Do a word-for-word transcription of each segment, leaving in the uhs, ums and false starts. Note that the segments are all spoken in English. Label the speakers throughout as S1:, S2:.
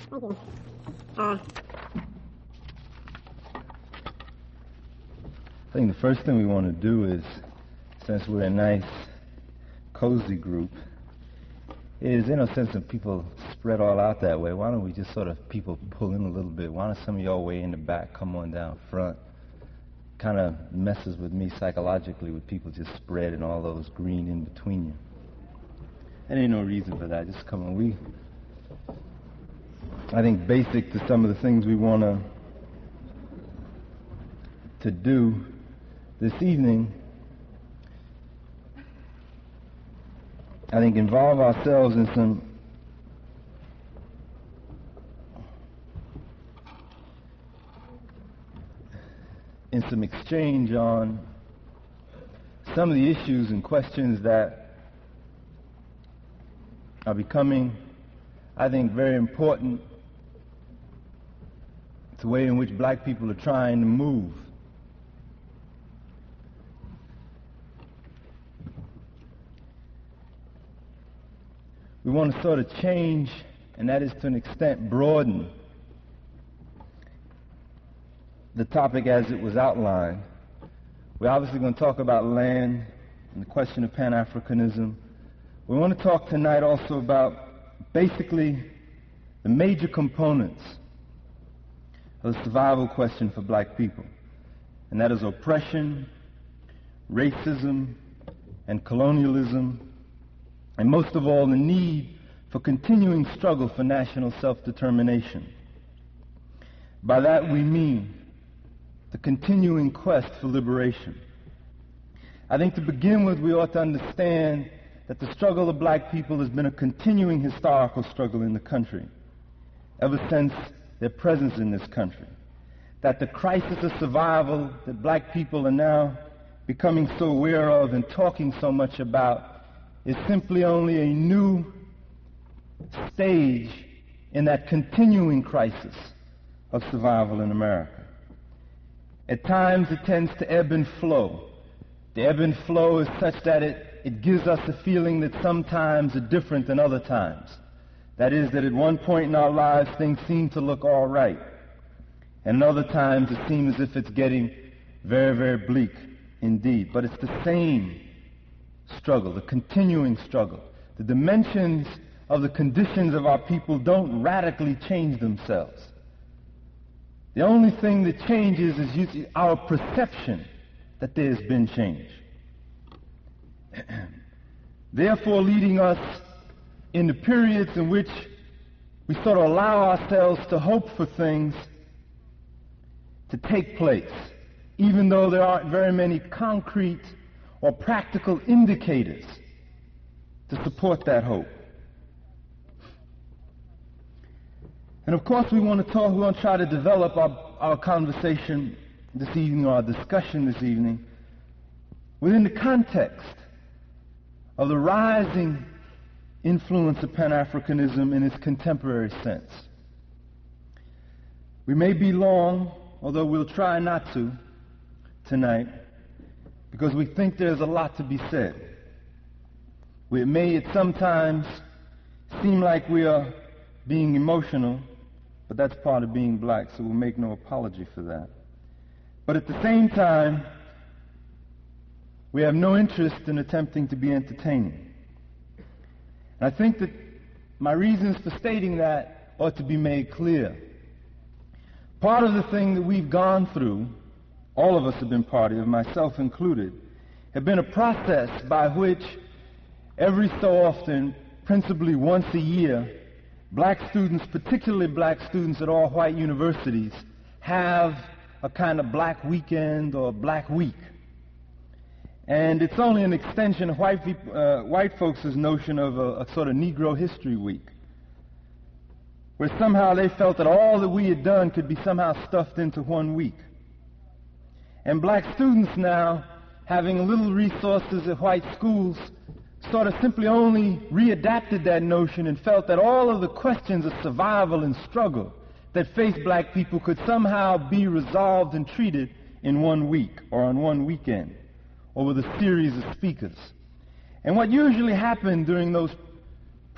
S1: Thank you. Uh,
S2: I think the first thing we want to do is, since we're a nice, cozy group, is, in a sense, of people spread all out that way. Why don't we just sort of people pull in a little bit? Why don't some of y'all way in the back come on down front? Kind of messes with me psychologically with people just spreading all those green in between you. There ain't no reason for that. Just come on. We, I think, basic to some of the things we want to to do this evening, I think, involve ourselves in some in some exchange on some of the issues and questions that are becoming, I think, very important to the way in which black people are trying to move. We want to sort of change, and that is to an extent broaden the topic as it was outlined. We're obviously going to talk about land and the question of Pan-Africanism. We want to talk tonight also about basically the major components of the survival question for black people, and that is oppression, racism, and colonialism, and most of all, the need for continuing struggle for national self-determination. By that we mean the continuing quest for liberation. I think to begin with, we ought to understand that the struggle of black people has been a continuing historical struggle in the country, ever since their presence in this country. That the crisis of survival that black people are now becoming so aware of and talking so much about is simply only a new stage in that continuing crisis of survival in America. At times it tends to ebb and flow. The ebb and flow is such that it, it gives us a feeling that sometimes are different than other times. That is, that at one point in our lives things seem to look all right, and at other times it seems as if it's getting very, very bleak indeed. But it's the same struggle, the continuing struggle. The dimensions of the conditions of our people don't radically change themselves. The only thing that changes is usually our perception that there's been change. Therefore, leading us into periods in which we sort of allow ourselves to hope for things to take place, even though there aren't very many concrete or practical indicators to support that hope. And of course we want to talk, we want to try to develop our, our conversation this evening, or our discussion this evening, within the context of the rising influence of Pan-Africanism in its contemporary sense. We may be long, although we'll try not to tonight, because we think there's a lot to be said. We may at sometimes seem like we are being emotional, but that's part of being black, so we'll make no apology for that. But at the same time, we have no interest in attempting to be entertaining. And I think that my reasons for stating that ought to be made clear. Part of the thing that we've gone through, all of us have been part of, myself included, have been a process by which every so often, principally once a year, black students, particularly black students at all white universities, have a kind of black weekend or black week. And it's only an extension of white, people, uh, white folks' notion of a, a sort of Negro History Week, where somehow they felt that all that we had done could be somehow stuffed into one week. And black students now, having little resources at white schools, sort of simply only readapted that notion and felt that all of the questions of survival and struggle that face black people could somehow be resolved and treated in one week or on one weekend or with a series of speakers. And what usually happened during those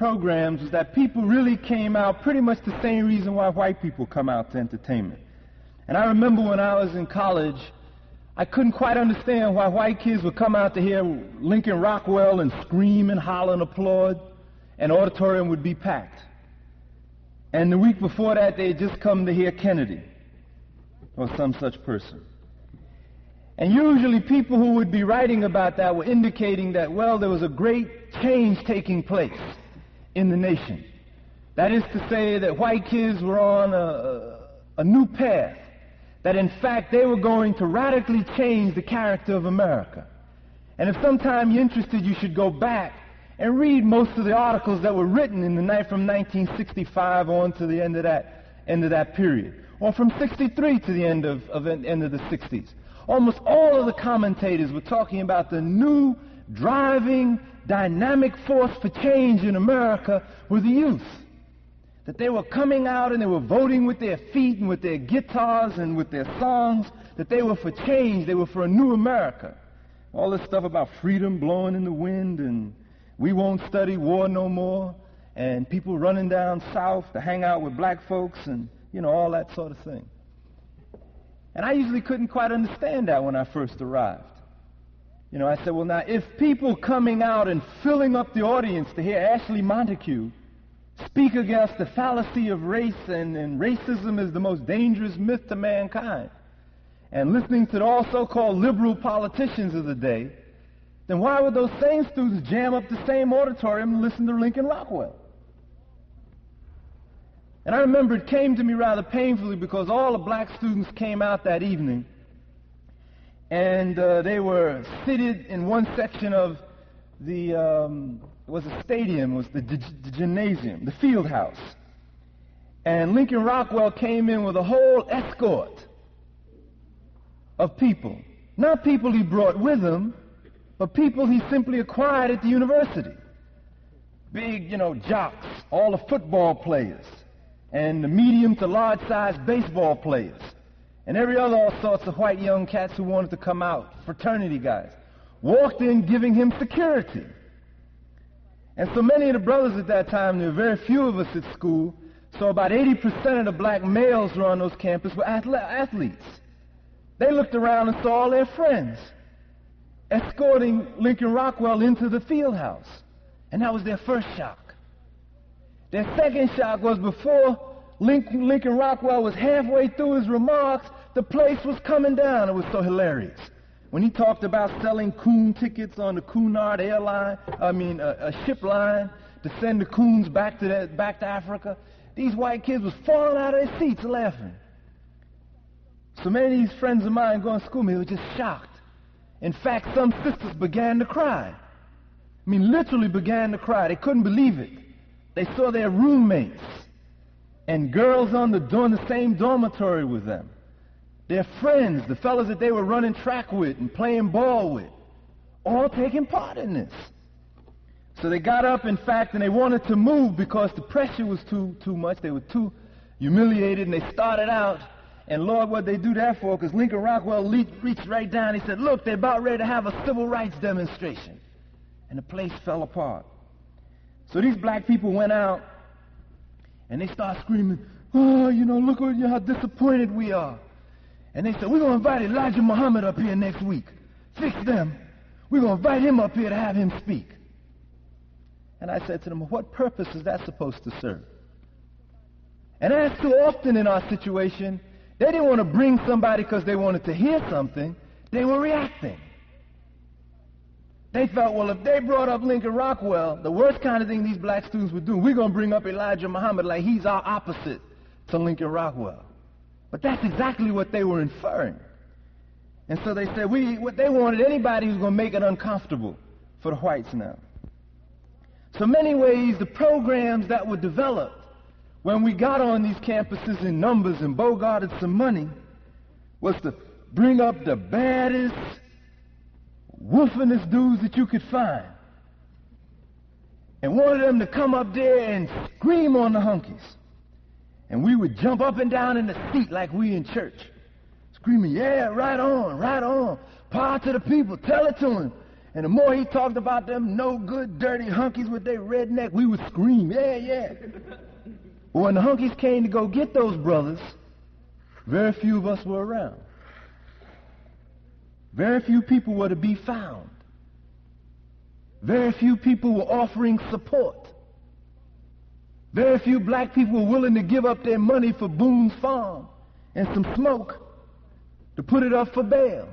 S2: programs was that people really came out pretty much the same reason why white people come out to entertainment. And I remember when I was in college, I couldn't quite understand why white kids would come out to hear Lincoln Rockwell and scream and holler and applaud, and auditorium would be packed. And the week before that, they had just come to hear Kennedy or some such person. And usually people who would be writing about that were indicating that, well, there was a great change taking place in the nation. That is to say that white kids were on a, a new path, that in fact they were going to radically change the character of America. And if sometime you're interested, you should go back and read most of the articles that were written in the night from nineteen sixty-five on to the end of that end of that period, or from sixty-three to the end of, of end of the sixties. Almost all of the commentators were talking about the new driving dynamic force for change in America were the youth. That they were coming out and they were voting with their feet and with their guitars and with their songs, that they were for change, they were for a new America. All this stuff about freedom blowing in the wind and we won't study war no more, and people running down south to hang out with black folks and, you know, all that sort of thing. And I usually couldn't quite understand that when I first arrived. You know, I said, well, now, if people coming out and filling up the audience to hear Ashley Montague speak against the fallacy of race and, and racism is the most dangerous myth to mankind, and listening to all so-called liberal politicians of the day, then why would those same students jam up the same auditorium and listen to Lincoln Rockwell? And I remember it came to me rather painfully because all the black students came out that evening, and uh, they were seated in one section of the, um, it was a stadium, it was the, the, the gymnasium, the field house. And Lincoln Rockwell came in with a whole escort of people. Not people he brought with him, but people he simply acquired at the university. Big, you know, jocks, all the football players, and the medium to large-sized baseball players, and every other all sorts of white young cats who wanted to come out, fraternity guys, walked in giving him security. And so many of the brothers at that time, there were very few of us at school, so about eighty percent of the black males who were on those campuses were athletes. They looked around and saw all their friends escorting Lincoln Rockwell into the field house. And that was their first shock. Their second shock was before Lincoln, Lincoln Rockwell was halfway through his remarks, the place was coming down. It was so hilarious. When he talked about selling coon tickets on the Cunard airline, I mean a, a ship line to send the coons back to that, back to Africa, these white kids was falling out of their seats laughing. So many of these friends of mine going to school, they were just shocked. In fact, some sisters began to cry. I mean, literally began to cry. They couldn't believe it. They saw their roommates and girls on the, doing the same dormitory with them. Their friends, the fellas that they were running track with and playing ball with, all taking part in this. So they got up, in fact, and they wanted to move because the pressure was too, too much. They were too humiliated, and they started out. And Lord, what they do that for? Because Lincoln Rockwell le- reached right down. He said, look, they're about ready to have a civil rights demonstration. And the place fell apart. So these black people went out, and they started screaming, oh, you know, look at how disappointed we are. And they said, we're going to invite Elijah Muhammad up here next week. Fix them. We're going to invite him up here to have him speak. And I said to them, what purpose is that supposed to serve? And as too often in our situation, they didn't want to bring somebody because they wanted to hear something. They were reacting. They felt, well, if they brought up Lincoln Rockwell, the worst kind of thing these black students would do, we're going to bring up Elijah Muhammad like he's our opposite to Lincoln Rockwell. But that's exactly what they were inferring. And so they said, we, what they wanted anybody who's going to make it uncomfortable for the whites now. So many ways, the programs that were developed when we got on these campuses in numbers and bogarted some money was to bring up the baddest, wolfingest dudes that you could find. And wanted them to come up there and scream on the hunkies. And we would jump up and down in the seat like we in church, screaming, yeah, right on, right on, power to the people, tell it to them. And the more he talked about them no good, dirty hunkies with their redneck, we would scream, yeah, yeah. But when the hunkies came to go get those brothers, very few of us were around. Very few people were to be found. Very few people were offering support. Very few black people were willing to give up their money for Boone's Farm and some smoke to put it up for bail.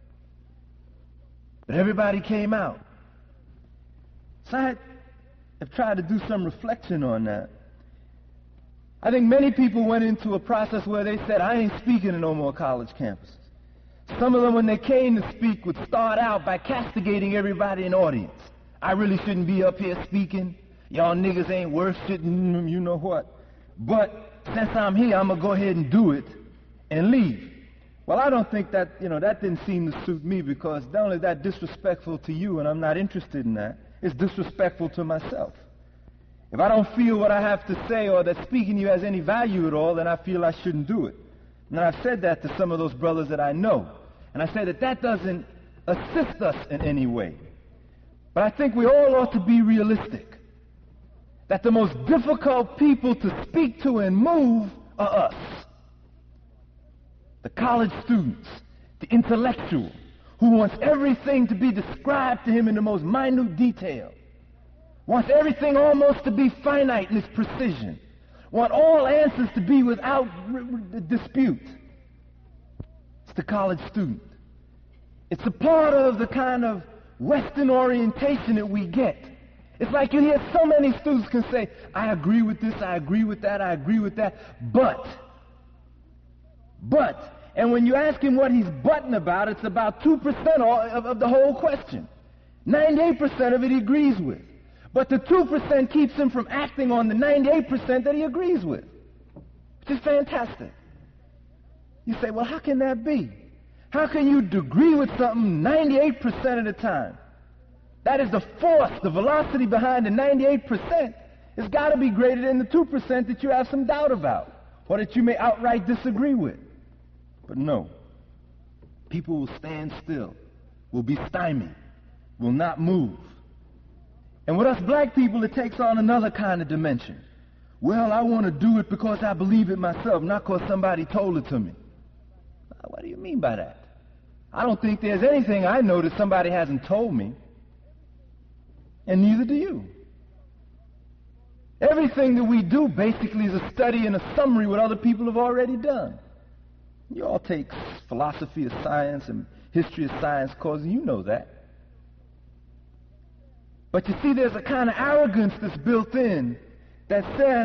S2: But everybody came out. So I have tried to do some reflection on that. I think many people went into a process where they said, I ain't speaking in no more college campuses. Some of them, when they came to speak, would start out by castigating everybody in the audience. I really shouldn't be up here speaking. Y'all niggas ain't worth shit, you know what. But since I'm here, I'm going to go ahead and do it and leave. Well, I don't think that, you know, that didn't seem to suit me, because not only is that disrespectful to you, and I'm not interested in that, it's disrespectful to myself. If I don't feel what I have to say or that speaking to you has any value at all, then I feel I shouldn't do it. And I've said that to some of those brothers that I know. And I say that that doesn't assist us in any way. But I think we all ought to be realistic. That the most difficult people to speak to and move are us. The college students, the intellectual, who wants everything to be described to him in the most minute detail. Wants everything almost to be finite in its precision. Want all answers to be without r- r- dispute. It's the college student. It's a part of the kind of Western orientation that we get. It's like you hear so many students can say, I agree with this, I agree with that, I agree with that, but, but, and when you ask him what he's butting about, it's about two percent of, of the whole question. ninety-eight percent of it he agrees with. But the two percent keeps him from acting on the ninety-eight percent that he agrees with, which is fantastic. You say, well, how can that be? How can you agree with something ninety-eight percent of the time? That is the force, the velocity behind the ninety-eight percent. It's got to be greater than the two percent that you have some doubt about, or that you may outright disagree with. But no. People will stand still, will be stymied, will not move. And with us black people, it takes on another kind of dimension. Well, I want to do it because I believe it myself, not because somebody told it to me. What do you mean by that? I don't think there's anything I know that somebody hasn't told me. And neither do you. Everything that we do basically is a study and a summary what other people have already done. You all take philosophy of science and history of science courses, you know that. But you see, there's a kind of arrogance that's built in that says,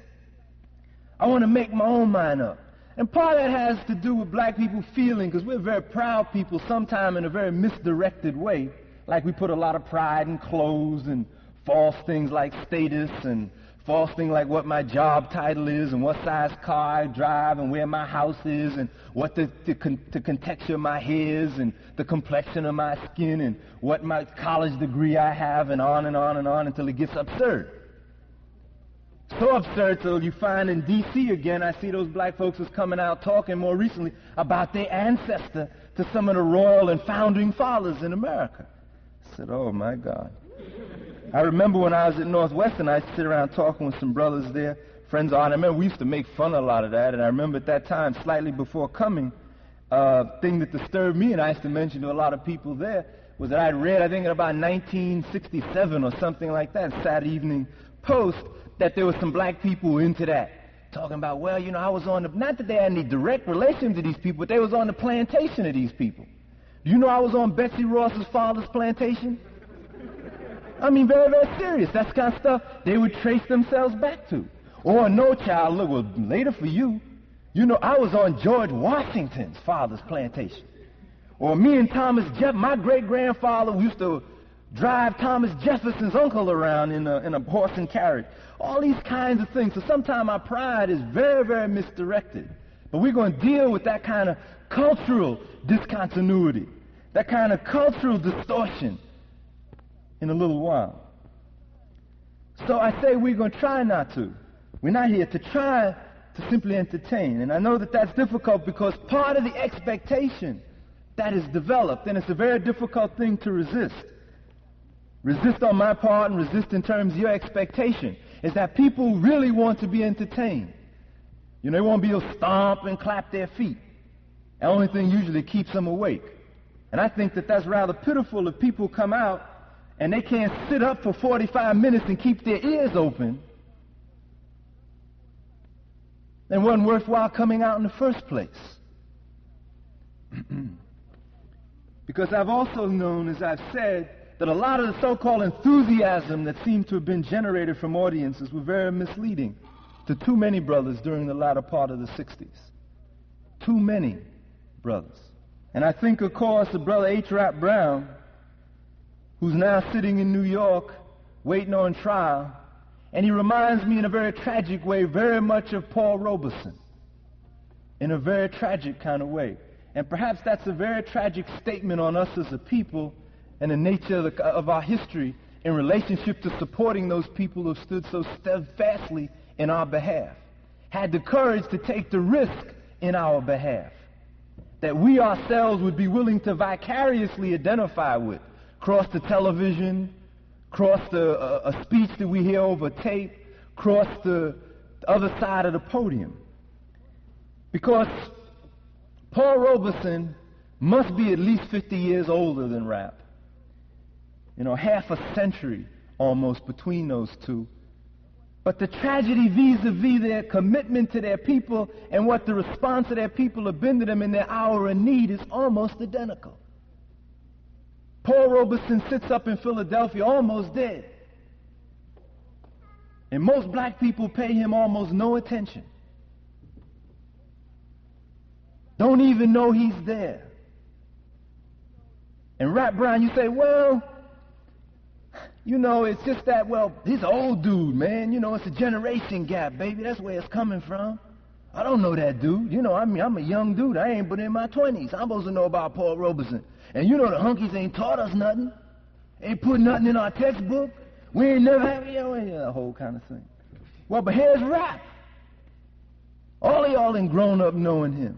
S2: I want to make my own mind up. And part of that has to do with black people feeling, because we're very proud people, sometimes in a very misdirected way, like we put a lot of pride in clothes and false things like status and false things like what my job title is and what size car I drive and where my house is and what the, the, con- the contexture of my hair is and the complexion of my skin and what my college degree I have, and on and on and on until it gets absurd. So absurd till you find in D C again, I see those black folks is coming out talking more recently about their ancestor to some of the royal and founding fathers in America. I said, oh my God. I remember when I was at Northwestern, I used to sit around talking with some brothers there, friends of ours. I remember we used to make fun of a lot of that, and I remember at that time, slightly before coming, a uh, thing that disturbed me, and I used to mention to a lot of people there, was that I'd read, I think in about nineteen sixty-seven or something like that, Saturday Evening Post, that there were some black people into that, talking about, well, you know, I was on the, not that they had any direct relation to these people, but they was on the plantation of these people. Do you know I was on Betsy Ross's father's plantation? I mean, very, very serious. That's the kind of stuff they would trace themselves back to. Or, no, child, look, well, later for you, you know, I was on George Washington's father's plantation. Or me and Thomas Jeff, my great-grandfather used to drive Thomas Jefferson's uncle around in a, in a horse and carriage. All these kinds of things. So sometimes our pride is very, very misdirected. But we're going to deal with that kind of cultural discontinuity, that kind of cultural distortion in a little while. So I say we're going to try not to. We're not here to try to simply entertain. And I know that that's difficult because part of the expectation that is developed, and it's a very difficult thing to resist, resist on my part and resist in terms of your expectation, is that people really want to be entertained. You know, they want to be able to stomp and clap their feet. The only thing usually keeps them awake. And I think that that's rather pitiful if people come out and they can't sit up for forty-five minutes and keep their ears open. Then it wasn't worthwhile coming out in the first place. Because I've also known, as I've said, that a lot of the so-called enthusiasm that seemed to have been generated from audiences were very misleading to too many brothers during the latter part of the sixties. Too many brothers. And I think, of course, of Brother H. Rap Brown, who's now sitting in New York waiting on trial, and he reminds me in a very tragic way very much of Paul Robeson, in a very tragic kind of way. And perhaps that's a very tragic statement on us as a people and the nature of, the, of our history in relationship to supporting those people who have stood so steadfastly in our behalf, had the courage to take the risk in our behalf, that we ourselves would be willing to vicariously identify with, cross the television, cross the, uh, a speech that we hear over tape, cross the other side of the podium. Because Paul Robeson must be at least fifty years older than Rap. You know, half a century almost between those two. But the tragedy vis-a-vis their commitment to their people and what the response of their people have been to them in their hour of need is almost identical. Paul Robeson sits up in Philadelphia almost dead. And most black people pay him almost no attention. Don't even know he's there. And Rap Brown, you say, well, you know, it's just that, well, he's an old dude, man. You know, it's a generation gap, baby. That's where it's coming from. I don't know that dude. You know, I mean, I'm a young dude. I ain't but in my twenties. I'm supposed to know about Paul Robeson. And you know the hunkies ain't taught us nothing. Ain't put nothing in our textbook. We ain't never had, you know, that whole kind of thing. Well, but here's Rap. All of y'all ain't grown up knowing him.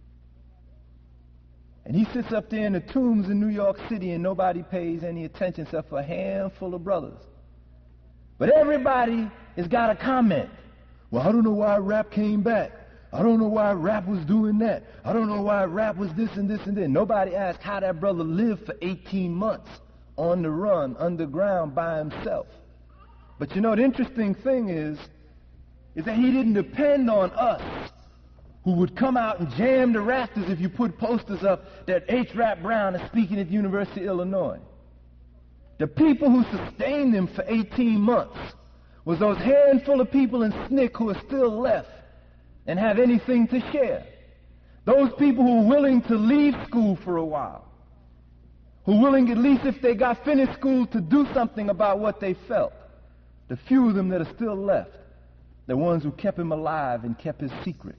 S2: And he sits up there in the tombs in New York City and nobody pays any attention except for a handful of brothers. But everybody has got a comment. Well, I don't know why Rap came back. I don't know why Rap was doing that. I don't know why Rap was this and this and that. Nobody asked how that brother lived for eighteen months on the run, underground, by himself. But you know, the interesting thing is, is that he didn't depend on us, who would come out and jam the rafters if you put posters up that H. Rap Brown is speaking at the University of Illinois. The people who sustained him for eighteen months was those handful of people in S N C C who are still left and have anything to share. Those people who are willing to leave school for a while, who are willing, at least if they got finished school, to do something about what they felt. The few of them that are still left, the ones who kept him alive and kept his secret.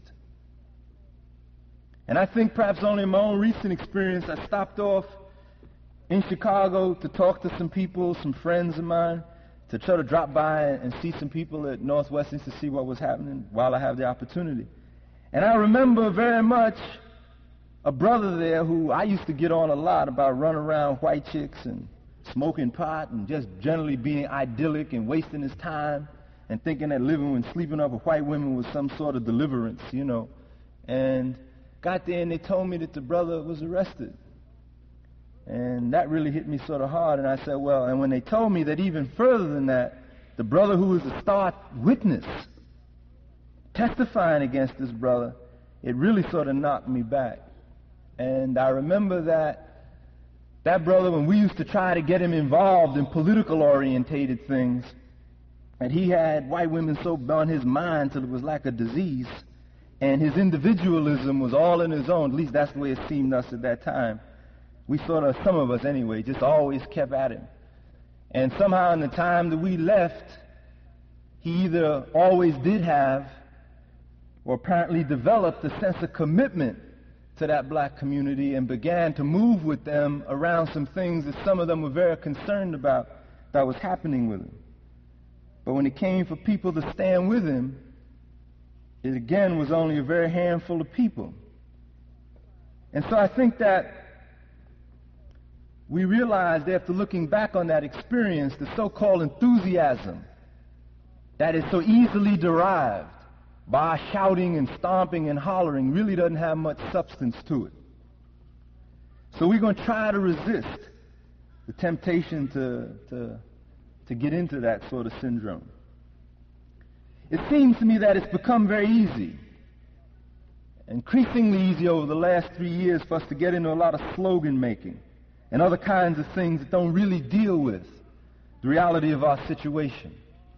S2: And I think perhaps only in my own recent experience, I stopped off in Chicago to talk to some people, some friends of mine, to try to drop by and see some people at Northwestern to see what was happening while I have the opportunity. And I remember very much a brother there who I used to get on a lot about running around white chicks and smoking pot and just generally being idyllic and wasting his time and thinking that living and sleeping up with white women was some sort of deliverance, you know. And got there and they told me that the brother was arrested. And that really hit me sort of hard. And I said, well, and when they told me that even further than that, the brother who was a star witness testifying against this brother, it really sort of knocked me back. And I remember that that brother, when we used to try to get him involved in political orientated things, and he had white women so on his mind till it was like a disease, and his individualism was all in his own. At least that's the way it seemed to us at that time. We sort of, some of us anyway, just always kept at him. And somehow in the time that we left, he either always did have or apparently developed a sense of commitment to that black community and began to move with them around some things that some of them were very concerned about that was happening with him. But when it came for people to stand with him, it again was only a very handful of people. And so I think that we realized after looking back on that experience, the so-called enthusiasm that is so easily derived by shouting and stomping and hollering really doesn't have much substance to it. So we're going to try to resist the temptation to, to, to get into that sort of syndrome. It seems to me that it's become very easy, increasingly easy over the last three years for us to get into a lot of slogan making and other kinds of things that don't really deal with the reality of our situation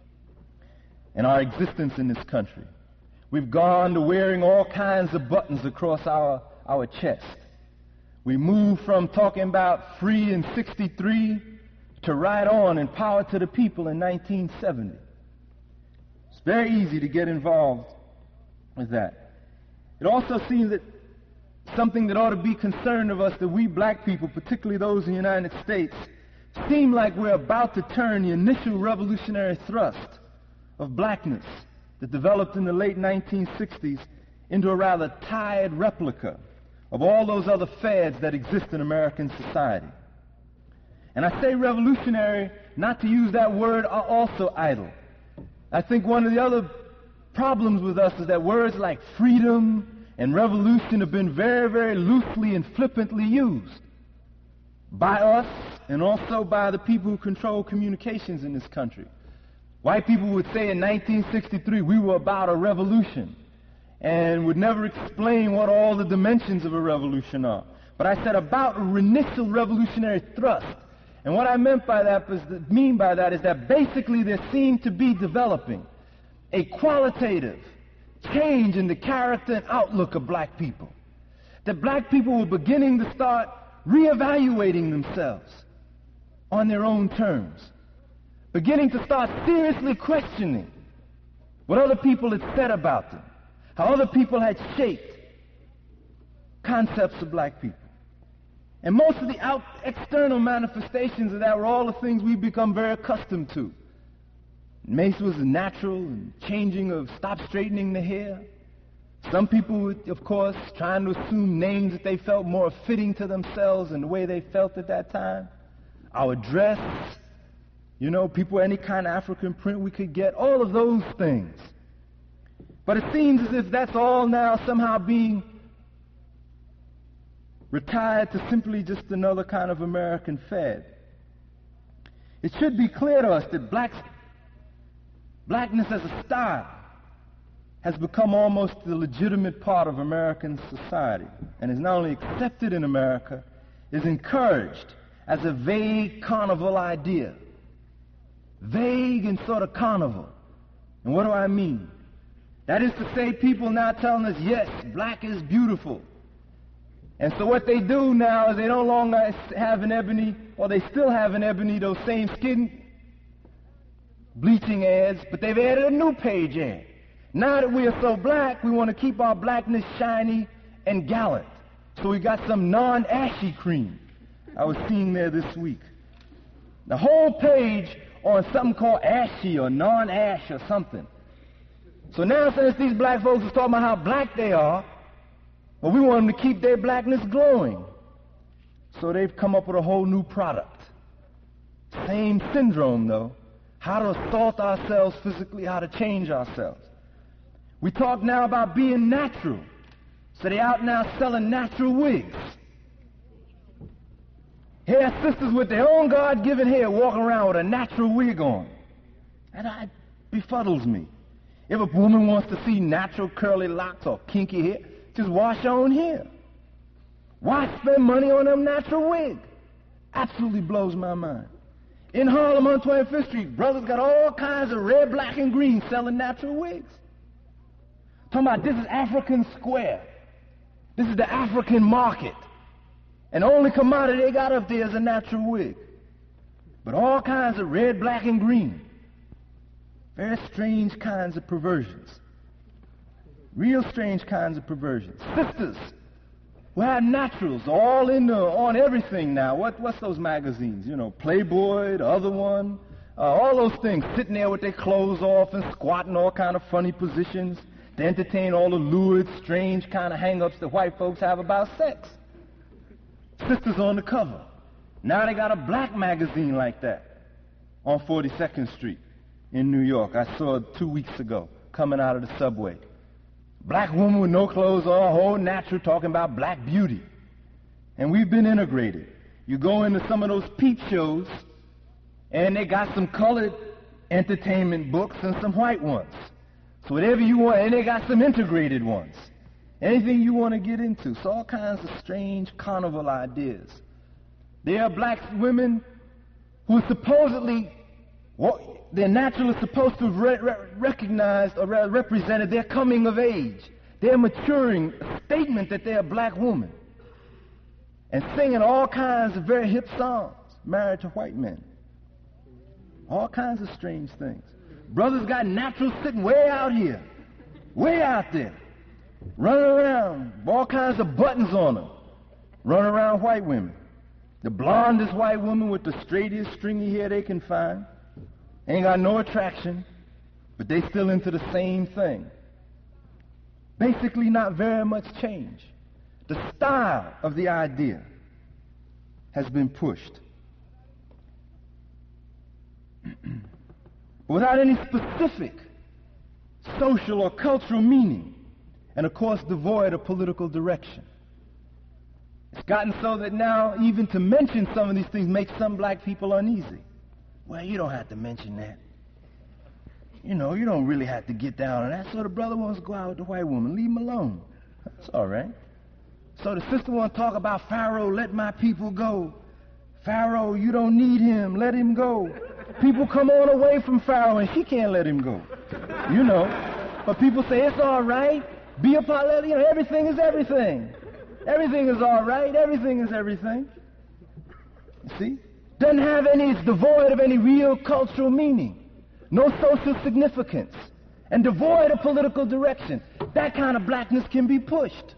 S2: and our existence in this country. We've gone to wearing all kinds of buttons across our, our chest. We moved from talking about free in sixty-three to right on and power to the people in nineteen seventy. It's very easy to get involved with that. It also seems that something that ought to be concerned of us, that we black people, particularly those in the United States, seem like we're about to turn the initial revolutionary thrust of blackness that developed in the late nineteen sixties into a rather tired replica of all those other fads that exist in American society. And I say revolutionary, not to use that word, are also idle. I think one of the other problems with us is that words like freedom and revolution have been very, very loosely and flippantly used by us and also by the people who control communications in this country. White people would say in nineteen sixty-three we were about a revolution and would never explain what all the dimensions of a revolution are. But I said about an initial revolutionary thrust. And what I meant by that was that, mean by that is that basically there seemed to be developing a qualitative change in the character and outlook of black people. That black people were beginning to start reevaluating themselves on their own terms, beginning to start seriously questioning what other people had said about them, how other people had shaped concepts of black people. And most of the out external manifestations of that were all the things we've become very accustomed to. Mace was natural and changing of stop straightening the hair. Some people would, of course, trying to assume names that they felt more fitting to themselves and the way they felt at that time. Our dress, you know, people, any kind of African print we could get, all of those things. But it seems as if that's all now somehow being retired to simply just another kind of American fad. It should be clear to us that blacks, blackness as a style has become almost the legitimate part of American society and is not only accepted in America, is encouraged as a vague carnival idea. Vague and sort of carnival. And what do I mean? That is to say, people now telling us, yes, black is beautiful. And so what they do now is they no longer have an ebony, or they still have an ebony, those same skin bleaching ads, but they've added a new page ad. Now that we are so black, we want to keep our blackness shiny and gallant. So we got some non-ashy cream I was seeing there this week. The whole page on something called ashy or non-ash or something. So now since these black folks are talking about how black they are, well, we want them to keep their blackness glowing. So they've come up with a whole new product. Same syndrome, though. How to assault ourselves physically, how to change ourselves. We talk now about being natural. So they're out now selling natural wigs. Hair sisters with their own God-given hair walking around with a natural wig on. And that befuddles me. If a woman wants to see natural curly locks or kinky hair, just wash her own hair. Why spend money on them natural wig? Absolutely blows my mind. In Harlem on twenty-fifth Street, brothers got all kinds of red, black, and green selling natural wigs. Talking about this is African Square. This is the African market. And the only commodity they got up there is a natural wig. But all kinds of red, black, and green. Very strange kinds of perversions. Real strange kinds of perversions. Sisters who have naturals all in the, on everything now. What, what's those magazines? You know, Playboy, the other one. Uh, all those things, sitting there with their clothes off and squatting all kind of funny positions to entertain all the lurid, strange kind of hang-ups that white folks have about sex. Sisters on the cover. Now they got a black magazine like that on forty-second Street in New York. I saw it two weeks ago coming out of the subway. Black woman with no clothes on, whole natural, talking about black beauty. And we've been integrated. You go into some of those peep shows, and they got some colored entertainment books and some white ones. So whatever you want, and they got some integrated ones. Anything you want to get into. So all kinds of strange carnival ideas. There are black women who are supposedly, well, they're naturally supposed to have re- re- recognized or re- represented their coming of age. They're maturing, a statement that they're a black woman. And singing all kinds of very hip songs, married to white men. All kinds of strange things. Brothers got naturals sitting way out here, way out there, running around, all kinds of buttons on them, running around white women. The blondest white woman with the straightest stringy hair they can find. Ain't got no attraction, but they still into the same thing. Basically not very much change. The style of the idea has been pushed. Without any specific social or cultural meaning, and of course devoid of political direction. It's gotten so that now even to mention some of these things makes some black people uneasy. Well, you don't have to mention that. You know, you don't really have to get down on that. So the brother wants to go out with the white woman. Leave him alone. That's all right. So the sister wants to talk about Pharaoh, let my people go. Pharaoh, you don't need him. Let him go. People come on away from Pharaoh, and she can't let him go. You know. But people say, it's all right. Be a part, you know, everything is everything. Everything is all right. Everything is everything. You see? Doesn't have any, it's devoid of any real cultural meaning. No social significance. And devoid of political direction. That kind of blackness can be pushed.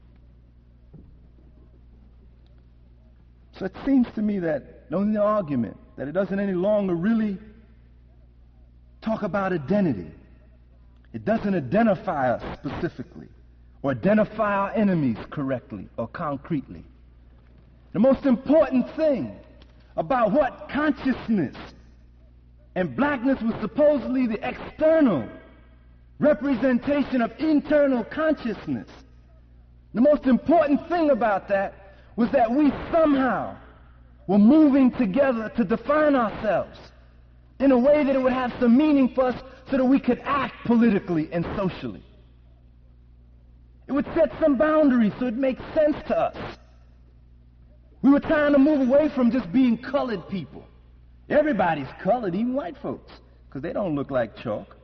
S2: So it seems to me that the only argument that it doesn't any longer really talk about identity. It doesn't identify us specifically or identify our enemies correctly or concretely. The most important thing about what consciousness and blackness was supposedly the external representation of internal consciousness. The most important thing about that was that we somehow were moving together to define ourselves in a way that it would have some meaning for us so that we could act politically and socially. It would set some boundaries so it makes sense to us. We were trying to move away from just being colored people. Everybody's colored, even white folks, because they don't look like chalk.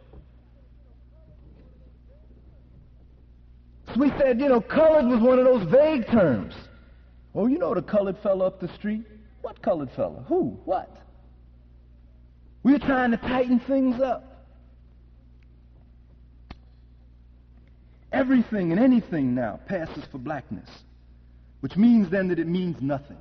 S2: So we said, you know, colored was one of those vague terms. Oh, you know the colored fella up the street? What colored fella? Who? What? We were trying to tighten things up. Everything and anything now passes for blackness, which means then that it means nothing.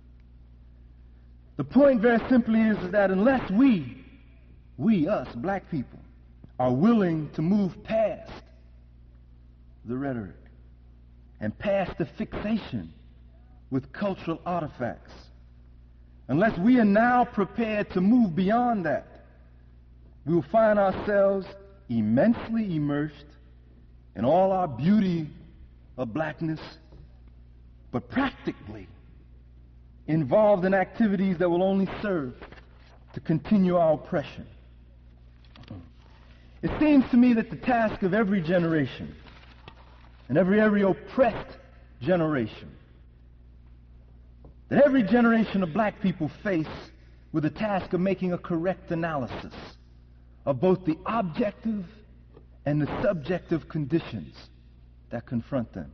S2: The point very simply is, is that unless we, we, us, black people, are willing to move past the rhetoric and past the fixation with cultural artifacts, unless we are now prepared to move beyond that, we will find ourselves immensely immersed in all our beauty of blackness, but practically involved in activities that will only serve to continue our oppression. It seems to me that the task of every generation, and every every oppressed generation, that every generation of black people face with the task of making a correct analysis of both the objective and the subjective conditions that confront them.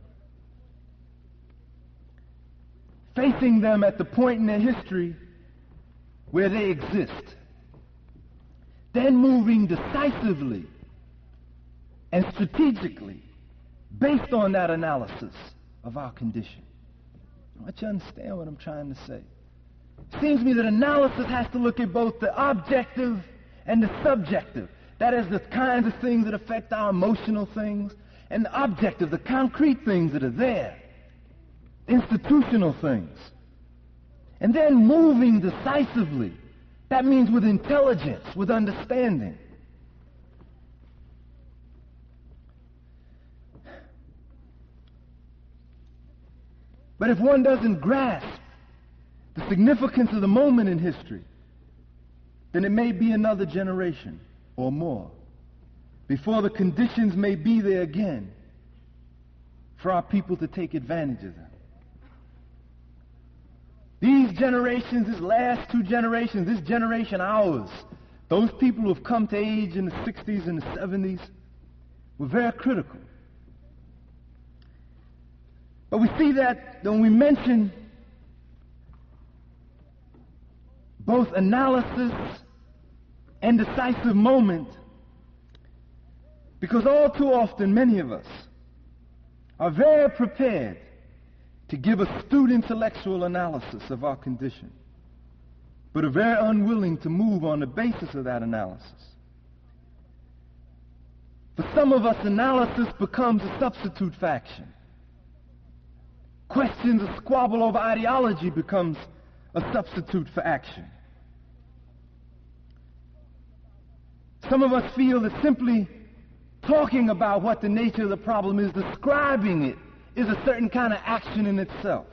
S2: Facing them at the point in their history where they exist. Then moving decisively and strategically based on that analysis of our condition. I want you to understand what I'm trying to say. It seems to me that analysis has to look at both the objective and the subjective. That is, the kinds of things that affect our emotional things, and the objective, the concrete things that are there, institutional things. And then moving decisively. That means with intelligence, with understanding. But if one doesn't grasp the significance of the moment in history, then it may be another generation or more before the conditions may be there again for our people to take advantage of them. These generations, this last two generations, this generation, ours, those people who have come to age in the sixties and the seventies were very critical. But we see that when we mention both analysis and decisive moment, because all too often many of us are very prepared to give astute intellectual analysis of our condition, but are very unwilling to move on the basis of that analysis. For some of us, analysis becomes a substitute faction. Questions, a squabble over ideology becomes a substitute for action. Some of us feel that simply talking about what the nature of the problem is, describing it, is a certain kind of action in itself.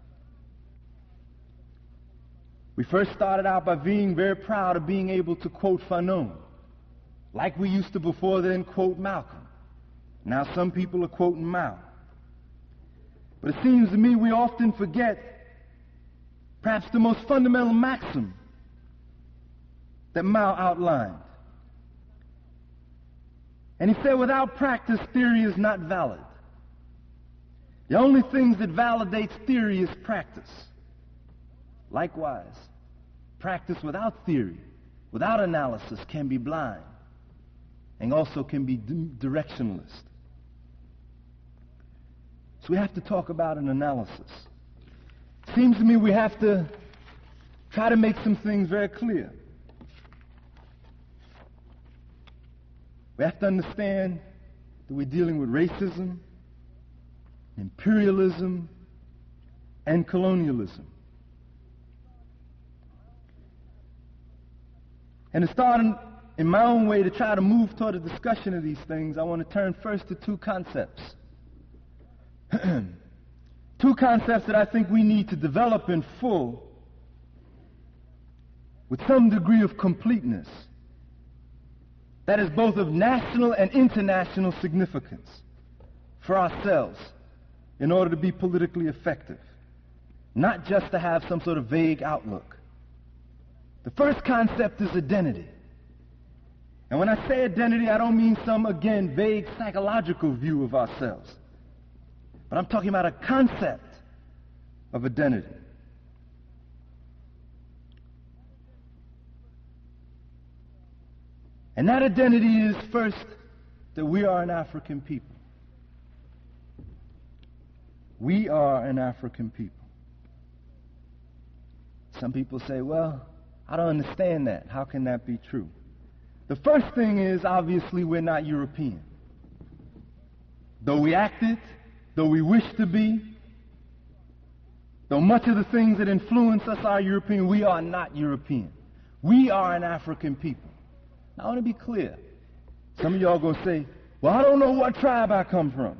S2: We first started out by being very proud of being able to quote Fanon, like we used to before then quote Malcolm. Now some people are quoting Mao. But it seems to me we often forget perhaps the most fundamental maxim that Mao outlined. And he said, without practice, theory is not valid. The only things that validates theory is practice. Likewise, practice without theory, without analysis, can be blind and also can be directionless. So we have to talk about an analysis. Seems to me we have to try to make some things very clear. We have to understand that we're dealing with racism, imperialism, and colonialism. And to start in, in my own way to try to move toward a discussion of these things, I want to turn first to two concepts. Two concepts that I think we need to develop in full with some degree of completeness. That is both of national and international significance for ourselves in order to be politically effective, not just to have some sort of vague outlook. The first concept is identity. And when I say identity, I don't mean some, again, vague psychological view of ourselves. But I'm talking about a concept of identity. And that identity is first that we are an African people. We are an African people. Some people say, well, I don't understand that. How can that be true? The first thing is, obviously, we're not European. Though we act it, though we wish to be, though much of the things that influence us are European, we are not European. We are an African people. Now, I want to be clear. Some of y'all going to say, well, I don't know what tribe I come from.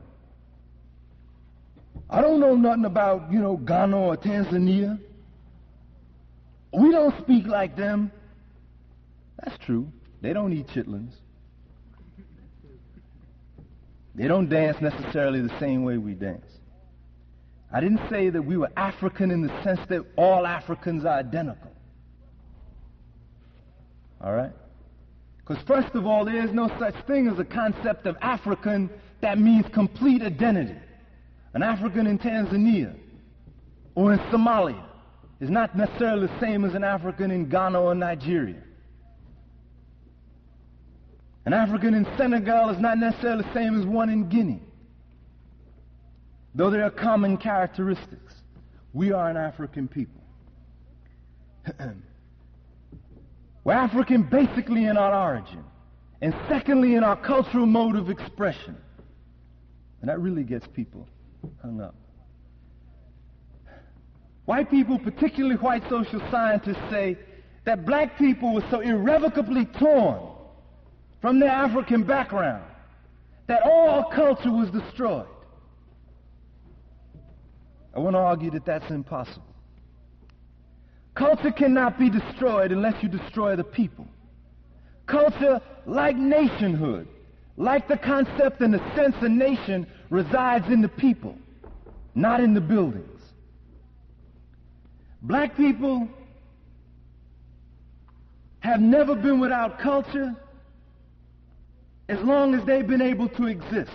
S2: I don't know nothing about, you know, Ghana or Tanzania. We don't speak like them. That's true. They don't eat chitlins. They don't dance necessarily the same way we dance. I didn't say that we were African in the sense that all Africans are identical. All right? Because first of all, there is no such thing as a concept of African that means complete identity. An African in Tanzania or in Somalia is not necessarily the same as an African in Ghana or Nigeria. An African in Senegal is not necessarily the same as one in Guinea. Though there are common characteristics, we are an African people. We're African basically in our origin, and secondly in our cultural mode of expression. And that really gets people hung up. White people, particularly white social scientists, say that black people were so irrevocably torn from their African background that all culture was destroyed. I want to argue that that's impossible. Culture cannot be destroyed unless you destroy the people. Culture, like nationhood, like the concept and the sense of nation, resides in the people, not in the buildings. Black people have never been without culture as long as they've been able to exist.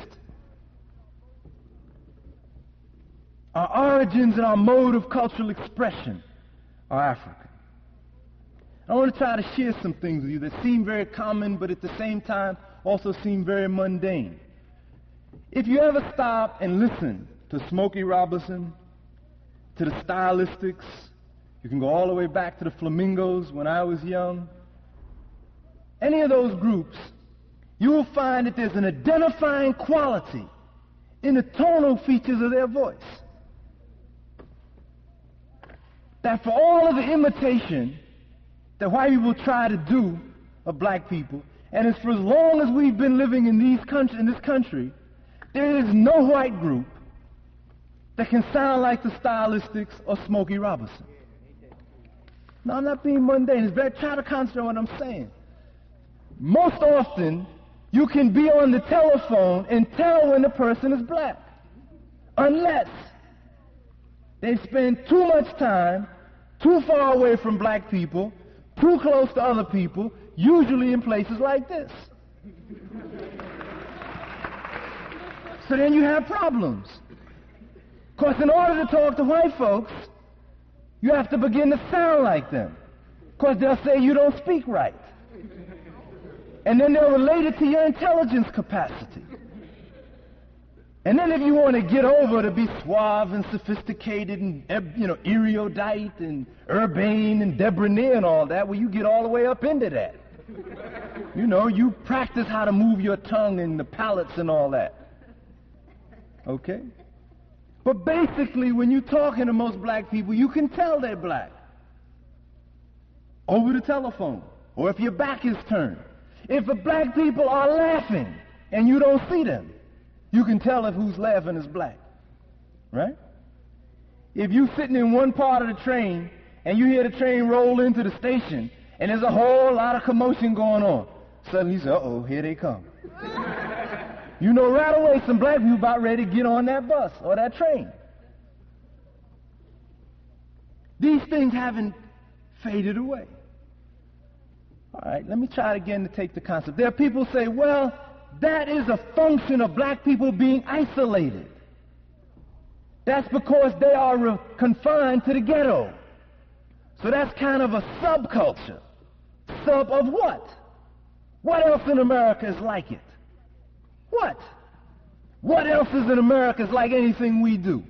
S2: Our origins and our mode of cultural expression are African. I want to try to share some things with you that seem very common, but at the same time also seem very mundane. If you ever stop and listen to Smokey Robinson, to the Stylistics, you can go all the way back to the Flamingos when I was young, any of those groups, you will find that there's an identifying quality in the tonal features of their voice. That for all of the imitation that white people try to do of black people, and it's for as long as we've been living in, these country, in this country, there is no white group that can sound like the Stylistics or Smokey Robinson. No, I'm not being mundane. It's better try to concentrate on what I'm saying. Most often, you can be on the telephone and tell when the person is black, unless they spend too much time too far away from black people, too close to other people, usually in places like this. So then you have problems. Because in order to talk to white folks, you have to begin to sound like them. Because they'll say you don't speak right. And then they'll relate it to your intelligence capacity. And then if you want to get over to be suave and sophisticated and, you know, erudite and urbane and debonair and all that, well, you get all the way up into that. You know, you practice how to move your tongue and the palates and all that. Okay? But basically, when you're talking to most black people, you can tell they're black. Over the telephone. Or if your back is turned. If the black people are laughing and you don't see them, you can tell if who's laughing is black. Right? If you're sitting in one part of the train and you hear the train roll into the station and there's a whole lot of commotion going on, suddenly you say, uh-oh, here they come. You know right away some black people about ready to get on that bus or that train. These things haven't faded away. All right, let me try again to take the concept. There are people who say, well, that is a function of black people being isolated. That's because they are re- confined to the ghetto. So that's kind of a subculture. Sub of what? What else in America is like it? What? What else is in America is like anything we do?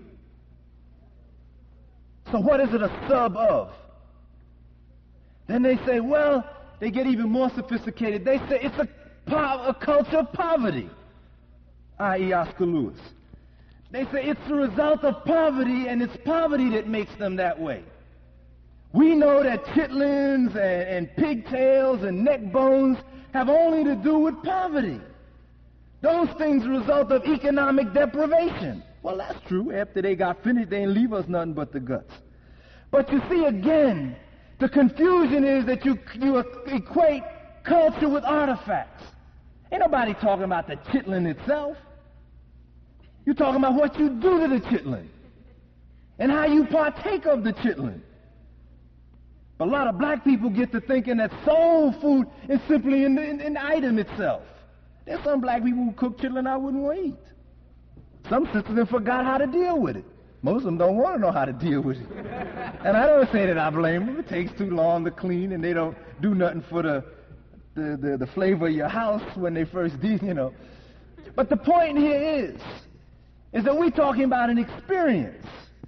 S2: So what is it a sub of? Then they say, well, they get even more sophisticated. They say it's a, po- a culture of poverty, that is. Oscar Lewis. They say it's the result of poverty, and it's poverty that makes them that way. We know that chitlins and, and pigtails and neck bones have only to do with poverty. Those things are a result of economic deprivation. Well, that's true. After they got finished, they didn't leave us nothing but the guts. But you see, again, the confusion is that you, you equate culture with artifacts. Ain't nobody talking about the chitlin itself. You're talking about what you do to the chitlin and how you partake of the chitlin. But a lot of black people get to thinking that soul food is simply in the, in, in the item itself. There's some black people who cook chitlin I wouldn't want to eat. Some sisters have forgot how to deal with it. Most of them don't want to know how to deal with it. And I don't say that I blame them. It takes too long to clean, and they don't do nothing for the the, the, the flavor of your house when they first did, you know. But the point here is, is that we're talking about an experience.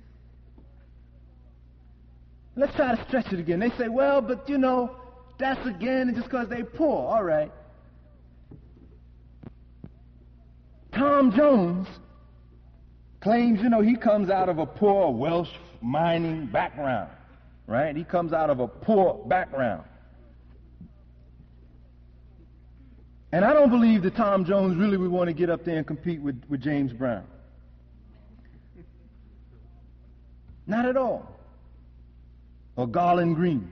S2: Let's try to stretch it again. They say, well, but, you know, that's again just because they're poor. All right. Tom Jones claims, you know, he comes out of a poor Welsh mining background, right? He comes out of a poor background. And I don't believe that Tom Jones really would want to get up there and compete with, with James Brown. Not at all. Or Garland Green.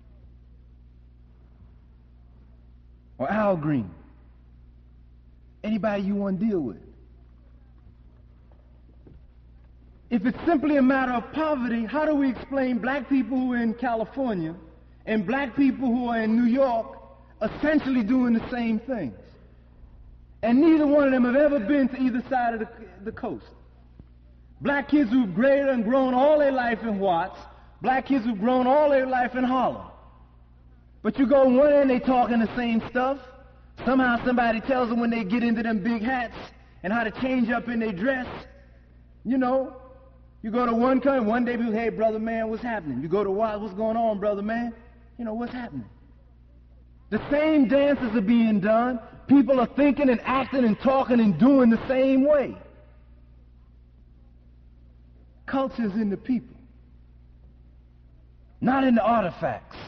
S2: Or Al Green. Anybody you want to deal with. If it's simply a matter of poverty, how do we explain black people who are in California and black people who are in New York essentially doing the same things? And neither one of them have ever been to either side of the, the coast. Black kids who've graded and grown all their life in Watts, black kids who've grown all their life in Harlem. But you go one end, they talking the same stuff. Somehow somebody tells them when they get into them big hats and how to change up in their dress. You know, you go to one country, one day people, hey, brother man, what's happening? You go to Watts, what's going on, brother man? You know, what's happening? The same dances are being done. People are thinking and acting and talking and doing the same way. Culture's in the people, not in the artifacts.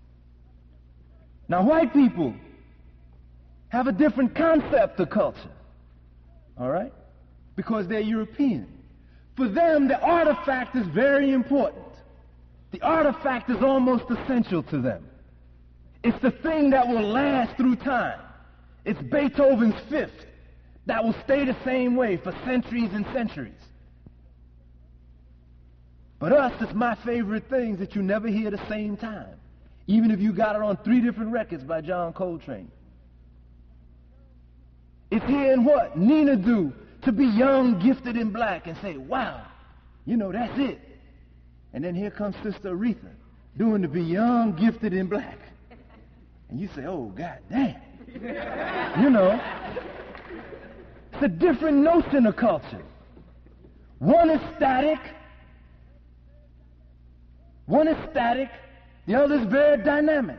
S2: Now, white people have a different concept of culture, all right? Because they're European. For them, the artifact is very important. The artifact is almost essential to them. It's the thing that will last through time. It's Beethoven's Fifth that will stay the same way for centuries and centuries. But us, it's my favorite things that you never hear at the same time, even if you got it on three different records by John Coltrane. It's hearing what Nina do to be young, gifted, and black and say, wow, you know, that's it. And then here comes Sister Aretha doing to be young, gifted, and black. And you say, oh, God damn. You know, it's a different notion of culture. One is static. One is static. The other is very dynamic.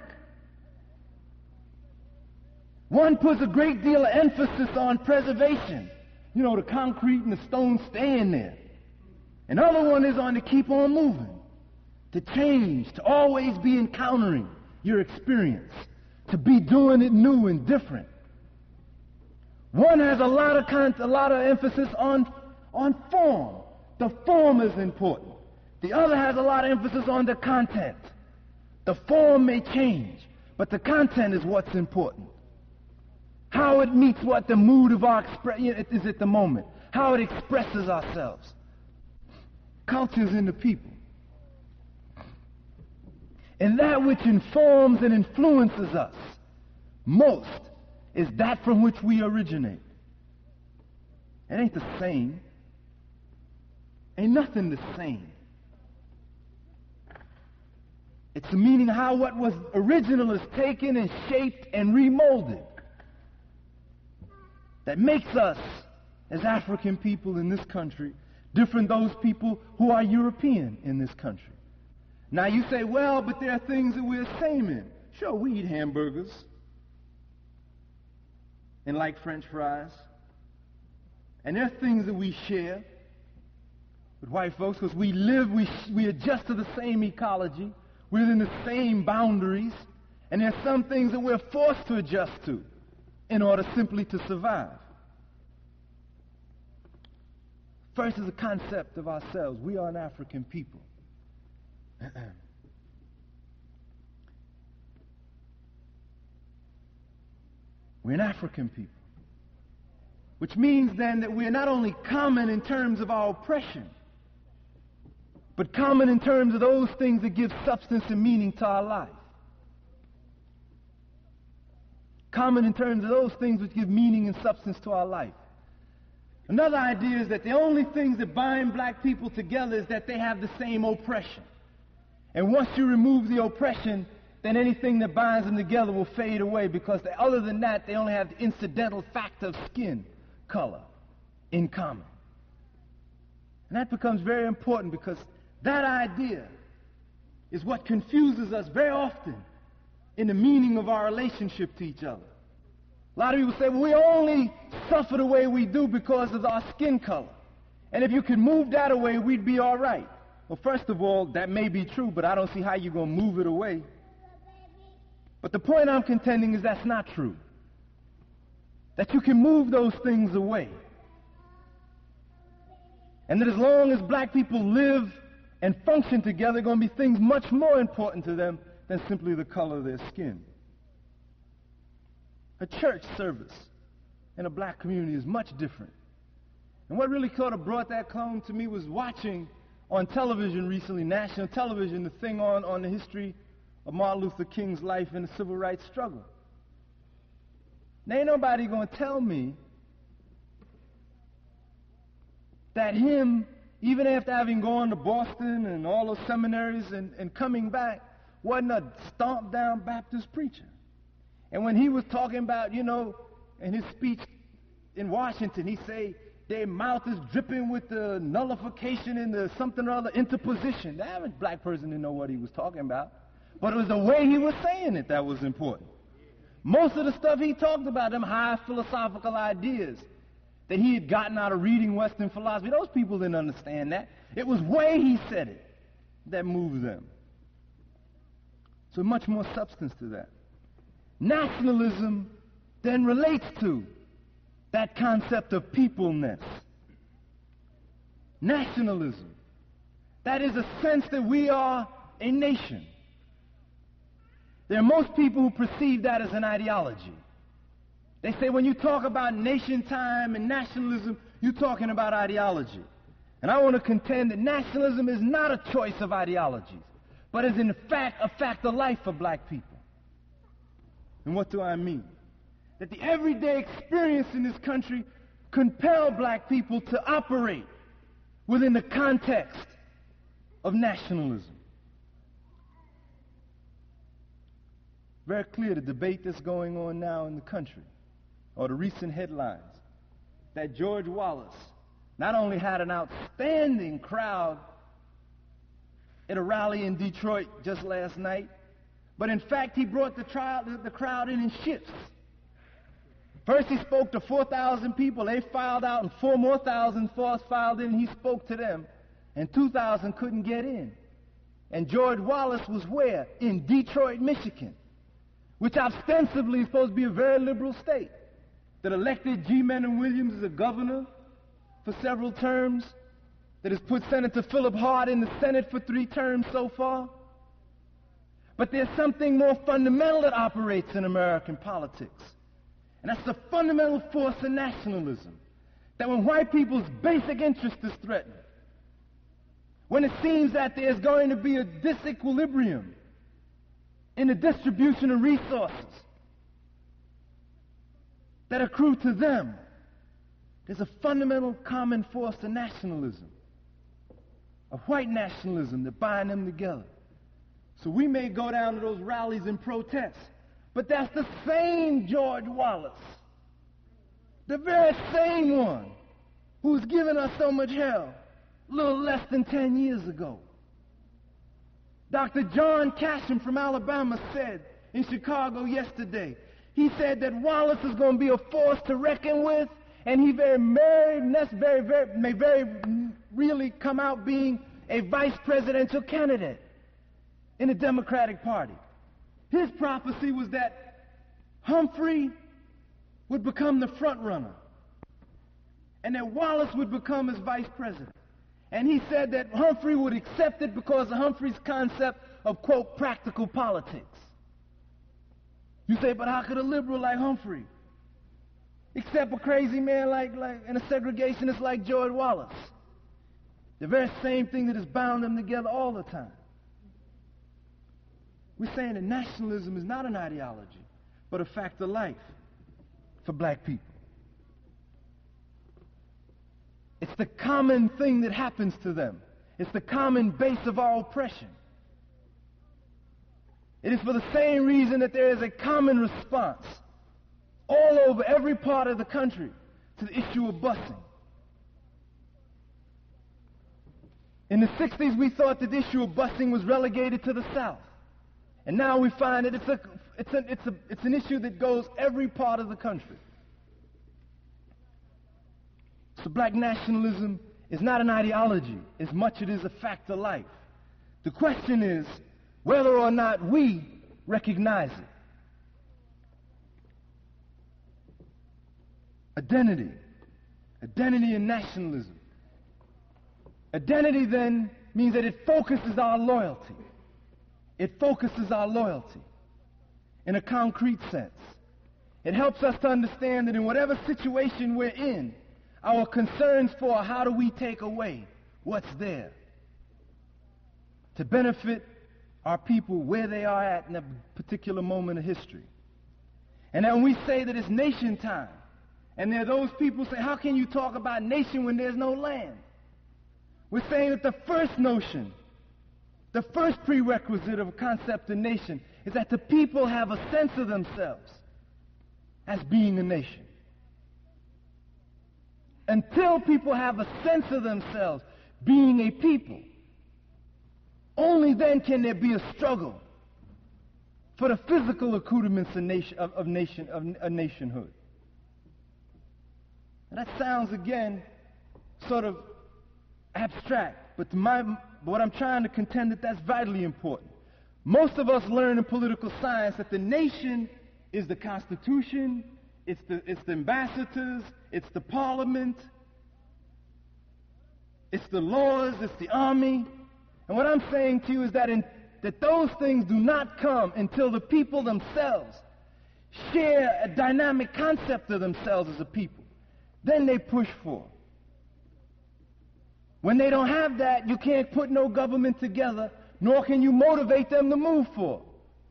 S2: One puts a great deal of emphasis on preservation. You know, the concrete and the stone staying there. Another one is on to keep on moving, to change, to always be encountering your experience, to be doing it new and different. One has a lot of con- a lot of emphasis on, on form. The form is important. The other has a lot of emphasis on the content. The form may change, but the content is what's important. How it meets what the mood of our expression is at the moment. How it expresses ourselves. Culture is in the people. And that which informs and influences us most is that from which we originate. It ain't the same. Ain't nothing the same. It's the meaning of how what was original is taken and shaped and remolded that makes us, as African people in this country, different those people who are European in this country. Now you say, well, but there are things that we're the same in. Sure, we eat hamburgers and like French fries. And there are things that we share with white folks because we live, we, we adjust to the same ecology. We're in the same boundaries. And there are some things that we're forced to adjust to in order simply to survive. First is the concept of ourselves. We are an African people. We're an African people. Which means then that we're not only common in terms of our oppression, but common in terms of those things that give substance and meaning to our life. Common in terms of those things which give meaning and substance to our life. Another idea is that the only things that bind black people together is that they have the same oppression. And once you remove the oppression, then anything that binds them together will fade away because they, other than that, they only have the incidental fact of skin color in common. And that becomes very important because that idea is what confuses us very often in the meaning of our relationship to each other. A lot of people say, well, we only suffer the way we do because of our skin color. And if you could move that away, we'd be all right. Well, first of all, that may be true, but I don't see how you're going to move it away. But the point I'm contending is that's not true. That you can move those things away. And that as long as black people live and function together, there are going to be things much more important to them than simply the color of their skin. A church service in a black community is much different. And what really sort of brought that home to me was watching on television recently, national television, the thing on, on the history of Martin Luther King's life in the civil rights struggle. Now, ain't nobody going to tell me that him, even after having gone to Boston and all those seminaries and, and coming back, wasn't a stomp-down Baptist preacher. And when he was talking about, you know, in his speech in Washington, he say, their mouth is dripping with the nullification and the something or other interposition. The average black person didn't know what he was talking about. But it was the way he was saying it that was important. Most of the stuff he talked about, them high philosophical ideas that he had gotten out of reading Western philosophy, those people didn't understand that. It was the way he said it that moved them. So much more substance to that. Nationalism then relates to that concept of peopleness. Nationalism. That is a sense that we are a nation. There are most people who perceive that as an ideology. They say when you talk about nation time and nationalism, you're talking about ideology. And I want to contend that nationalism is not a choice of ideologies, but is in fact a fact of life for black people. And what do I mean? That the everyday experience in this country compel black people to operate within the context of nationalism. Very clear the debate that's going on now in the country, or the recent headlines, that George Wallace not only had an outstanding crowd at a rally in Detroit just last night, but in fact he brought the, tri- the crowd in in shifts. First he spoke to four thousand people, they filed out, and four more thousand force filed in, he spoke to them, and two thousand couldn't get in. And George Wallace was where? In Detroit, Michigan, which ostensibly is supposed to be a very liberal state, that elected G. Mennon Williams as a governor for several terms, that has put Senator Philip Hart in the Senate for three terms so far. But there's something more fundamental that operates in American politics, and that's the fundamental force of nationalism, that when white people's basic interest is threatened, when it seems that there's going to be a disequilibrium in the distribution of resources that accrue to them, there's a fundamental common force to nationalism, a white nationalism that bind them together. So we may go down to those rallies and protest, but that's the same George Wallace, the very same one who's given us so much hell a little less than ten years ago. Doctor John Casham from Alabama said in Chicago yesterday, he said that Wallace is going to be a force to reckon with, and he very, very, very, very, may very really come out being a vice presidential candidate in the Democratic Party. His prophecy was that Humphrey would become the front runner and that Wallace would become his vice president. And he said that Humphrey would accept it because of Humphrey's concept of, quote, practical politics. You say, but how could a liberal like Humphrey accept a crazy man like, like and a segregationist like George Wallace? The very same thing that has bound them together all the time. We're saying that nationalism is not an ideology, but a fact of life for black people. It's the common thing that happens to them. It's the common base of our oppression. It is for the same reason that there is a common response all over every part of the country to the issue of busing. In the sixties, we thought that the issue of busing was relegated to the South. And now we find that it's, a, it's, a, it's, a, it's an issue that goes every part of the country. So black nationalism is not an ideology as much as it is a fact of life. The question is whether or not we recognize it. Identity. Identity and nationalism. Identity then means that it focuses our loyalty. It focuses our loyalty in a concrete sense. It helps us to understand that in whatever situation we're in, our concerns for how do we take away what's there to benefit our people where they are at in a particular moment of history. And then when we say that it's nation time, and there are those people say, how can you talk about nation when there's no land? We're saying that the first notion, the first prerequisite of a concept of nation is that the people have a sense of themselves as being a nation. Until people have a sense of themselves being a people, only then can there be a struggle for the physical accoutrements of, nation, of, of, nation, of a nationhood. And that sounds, again, sort of abstract, but to my, what I'm trying to contend that that's vitally important. Most of us learn in political science that the nation is the Constitution, it's the, it's the ambassadors, it's the parliament, it's the laws, it's the army. And what I'm saying to you is that, in, that those things do not come until the people themselves share a dynamic concept of themselves as a people. Then they push for. When they don't have that, you can't put no government together, nor can you motivate them to move for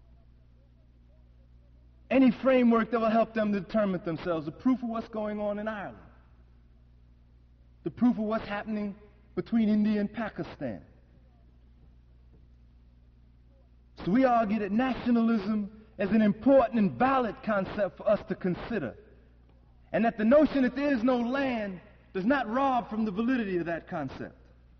S2: any framework that will help them to determine themselves. The proof of what's going on in Ireland. The proof of what's happening between India and Pakistan. So we argue that nationalism is an important and valid concept for us to consider. And that the notion that there is no land does not rob from the validity of that concept.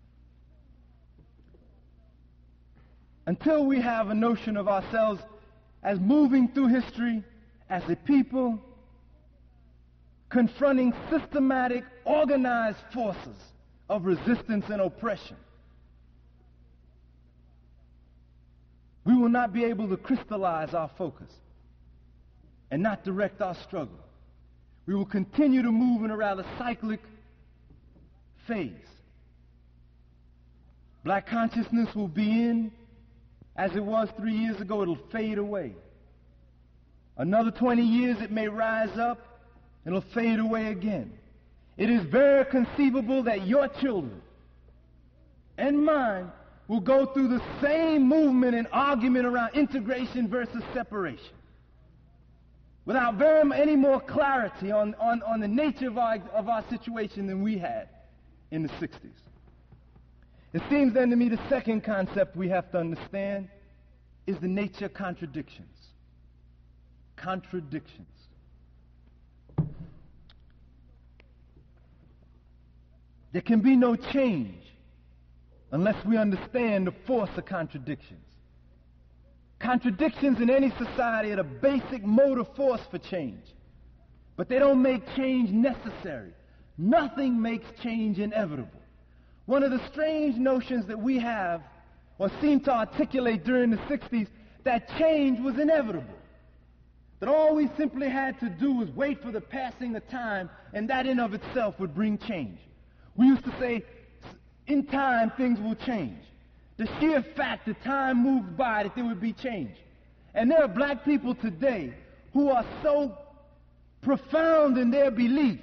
S2: Until we have a notion of ourselves as moving through history as a people, confronting systematic, organized forces of resistance and oppression, we will not be able to crystallize our focus and not direct our struggle. We will continue to move in a rather cyclic phase. Black consciousness will be in as it was three years ago. It'll fade away. Another twenty years it may rise up, and it'll fade away again. It is very conceivable that your children and mine will go through the same movement and argument around integration versus separation, without very any more clarity on, on, on the nature of our, of our situation than we had in the sixties. It seems then to me the second concept we have to understand is the nature of contradictions. Contradictions. There can be no change unless we understand the force of contradictions. Contradictions in any society are the basic motive force for change. But they don't make change necessary. Nothing makes change inevitable. One of the strange notions that we have, or seem to articulate during the sixties, that change was inevitable. That all we simply had to do was wait for the passing of time, and that in of itself would bring change. We used to say, in time, things will change. The sheer fact that time moved by, that there would be change. And there are black people today who are so profound in their belief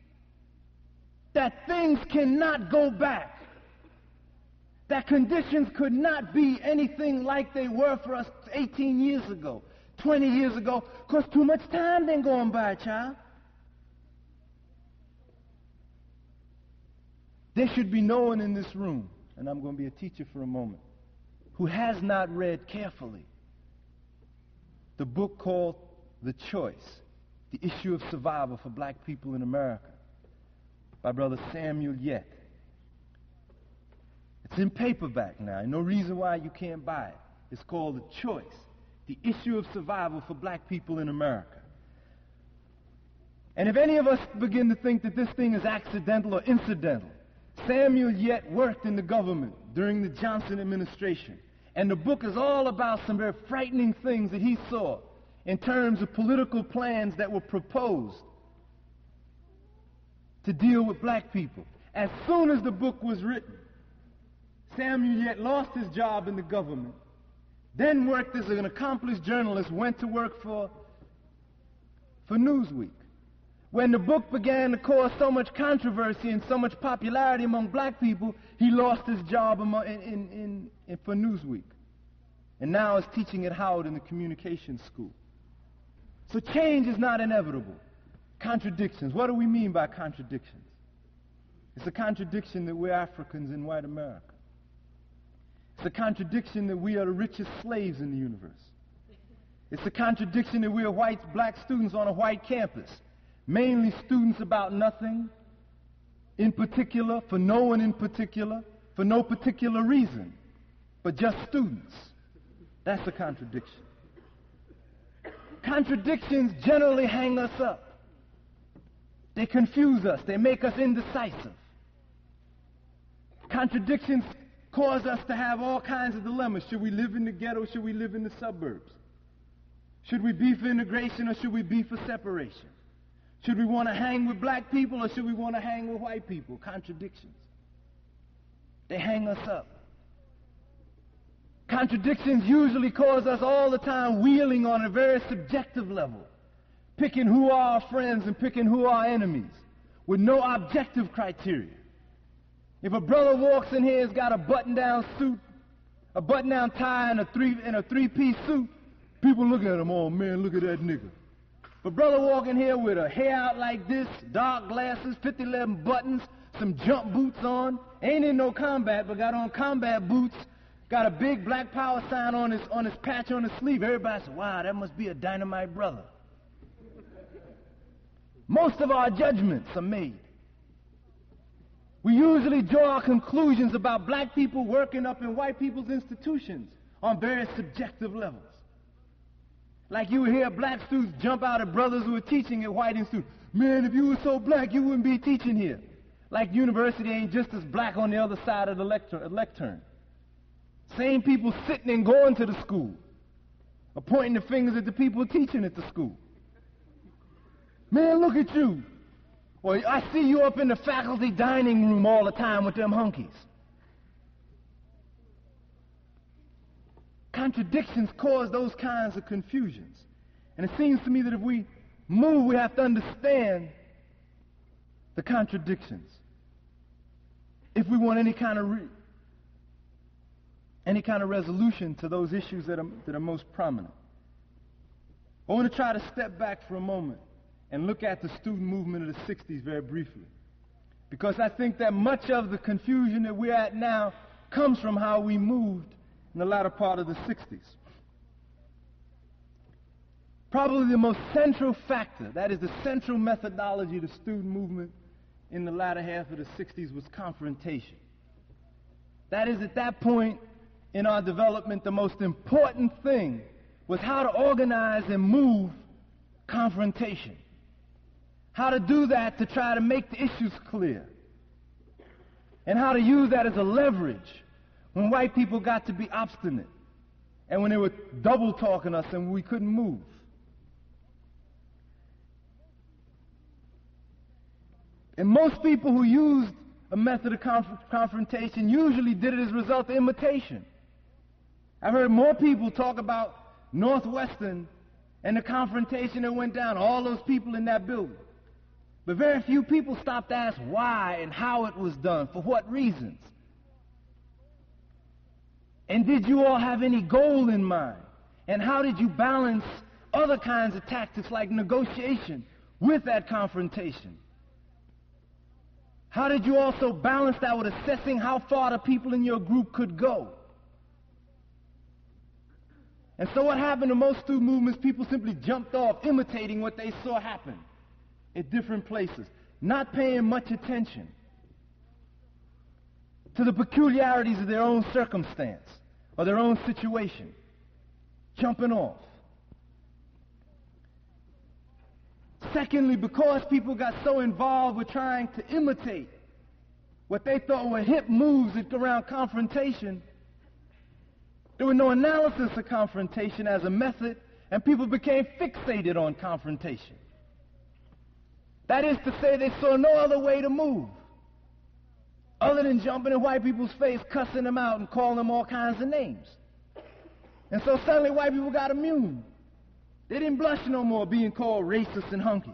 S2: that things cannot go back, that conditions could not be anything like they were for us eighteen years ago, twenty years ago, because too much time then going by, child. There should be no one in this room, and I'm going to be a teacher for a moment, who has not read carefully the book called The Choice, The Issue of Survival for Black People in America, by Brother Samuel Yet. It's in paperback now. No reason why you can't buy it. It's called The Choice, The Issue of Survival for Black People in America. And if any of us begin to think that this thing is accidental or incidental, Samuel Yet worked in the government during the Johnson administration. And the book is all about some very frightening things that he saw in terms of political plans that were proposed to deal with black people. As soon as the book was written, Samuel Yet lost his job in the government, then worked as an accomplished journalist, went to work for, for Newsweek. When the book began to cause so much controversy and so much popularity among black people, he lost his job in, in, in, in, for Newsweek. And now is teaching at Howard in the communications school. So change is not inevitable. Contradictions. What do we mean by contradictions? It's a contradiction that we're Africans in white America. It's a contradiction that we are the richest slaves in the universe. It's a contradiction that we are white black students on a white campus, mainly students about nothing in particular, for no one in particular, for no particular reason, but just students. That's a contradiction. Contradictions generally hang us up. They confuse us. They make us indecisive. Contradictions cause us to have all kinds of dilemmas. Should we live in the ghetto? Should we live in the suburbs? Should we be for integration or should we be for separation? Should we want to hang with black people or should we want to hang with white people? Contradictions. They hang us up. Contradictions usually cause us all the time wheeling on a very subjective level, picking who are our friends and picking who are our enemies, with no objective criteria. If a brother walks in here, has got a button-down suit, a button-down tie, and a three and a three-piece suit, people look at him, oh man, look at that nigga. If a brother walk in here with a hair out like this, dark glasses, fifty eleven buttons, some jump boots on, ain't in no combat, but got on combat boots, got a big black power sign on his on his patch on his sleeve, everybody says, wow, that must be a dynamite brother. Most of our judgments are made. We usually draw our conclusions about black people working up in white people's institutions on very subjective levels. Like you would hear black students jump out at brothers who are teaching at white institutes. Man, if you were so black, you wouldn't be teaching here. Like university ain't just as black on the other side of the lectern. lectern. Same people sitting and going to the school are pointing the fingers at the people teaching at the school. Man, look at you. Well, I see you up in the faculty dining room all the time with them hunkies. Contradictions cause those kinds of confusions. And it seems to me that if we move, we have to understand the contradictions. If we want any kind of re- any kind of resolution to those issues that are, that are most prominent. I want to try to step back for a moment and look at the student movement of the sixties very briefly. Because I think that much of the confusion that we're at now comes from how we moved in the latter part of the sixties. Probably the most central factor, that is the central methodology of the student movement in the latter half of the sixties, was confrontation. That is, at that point in our development, the most important thing was how to organize and move confrontation. How to do that to try to make the issues clear. And how to use that as a leverage when white people got to be obstinate and when they were double talking us and we couldn't move. And most people who used a method of conf- confrontation usually did it as a result of imitation. I've heard more people talk about Northwestern and the confrontation that went down, all those people in that building. But very few people stopped to ask why and how it was done, for what reasons. And did you all have any goal in mind? And how did you balance other kinds of tactics like negotiation with that confrontation? How did you also balance that with assessing how far the people in your group could go? And so what happened to most student movements, people simply jumped off imitating what they saw happen at different places, not paying much attention to the peculiarities of their own circumstance or their own situation, jumping off. Secondly, because people got so involved with trying to imitate what they thought were hip moves around confrontation. There was no analysis of confrontation as a method, and people became fixated on confrontation. That is to say, they saw no other way to move other than jumping in white people's face, cussing them out, and calling them all kinds of names. And so suddenly white people got immune. They didn't blush no more being called racists and hunkies.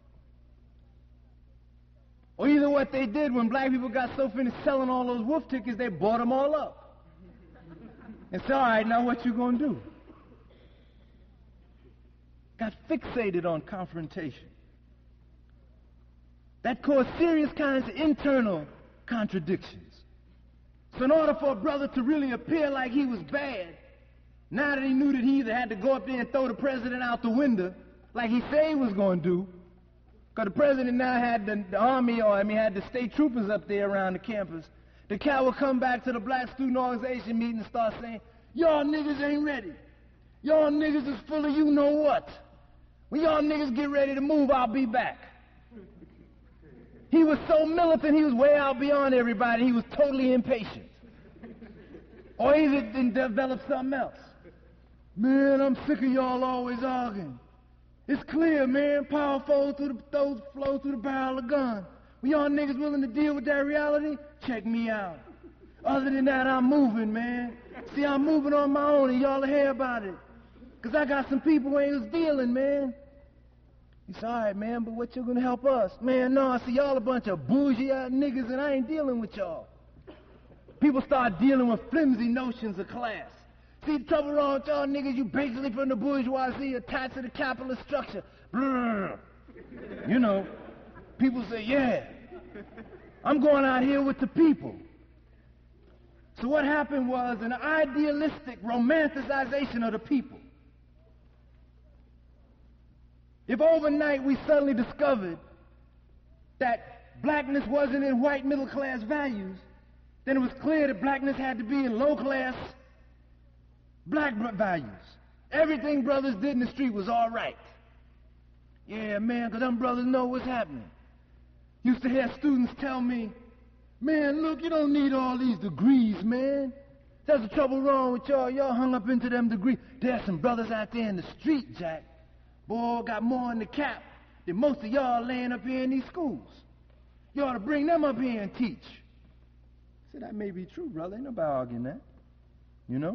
S2: Or either what they did when black people got so finished selling all those wolf tickets, they bought them all up. And said, all right, now what you gonna do? Got fixated on confrontation. That caused serious kinds of internal contradictions. So in order for a brother to really appear like he was bad, now that he knew that he either had to go up there and throw the president out the window, like he said he was going to do, because the president now had the, the army, or I mean had the state troopers up there around the campus, the cat would come back to the black student organization meeting and start saying, y'all niggas ain't ready. Y'all niggas is full of you know what. When y'all niggas get ready to move, I'll be back. He was so militant, he was way out beyond everybody. He was totally impatient. Or he didn't develop something else. Man, I'm sick of y'all always arguing. It's clear, man. Power flows through the, those flow through the barrel of the gun. When y'all niggas willing to deal with that reality, check me out. Other than that, I'm moving, man. See, I'm moving on my own, and y'all will hear about it. Because I got some people who ain't dealing, man. He said, all right, man, but what you gonna help us? Man, no, see, y'all a bunch of bougie-ass niggas, and I ain't dealing with y'all. People start dealing with flimsy notions of class. See, the trouble wrong with y'all niggas, you basically from the bourgeoisie attached to the capitalist structure. Brrr. You know, people say, yeah, I'm going out here with the people. So what happened was an idealistic romanticization of the people. If overnight we suddenly discovered that blackness wasn't in white middle-class values, then it was clear that blackness had to be in low-class black values. Everything brothers did in the street was all right. Yeah, man, because them brothers know what's happening. Used to hear students tell me, man, look, you don't need all these degrees, man. That's the trouble wrong with y'all. Y'all hung up into them degrees. There's some brothers out there in the street, Jack. Boy, got more in the cap than most of y'all laying up here in these schools. You ought to bring them up here and teach. I said, that may be true, brother. Ain't nobody arguing that. You know?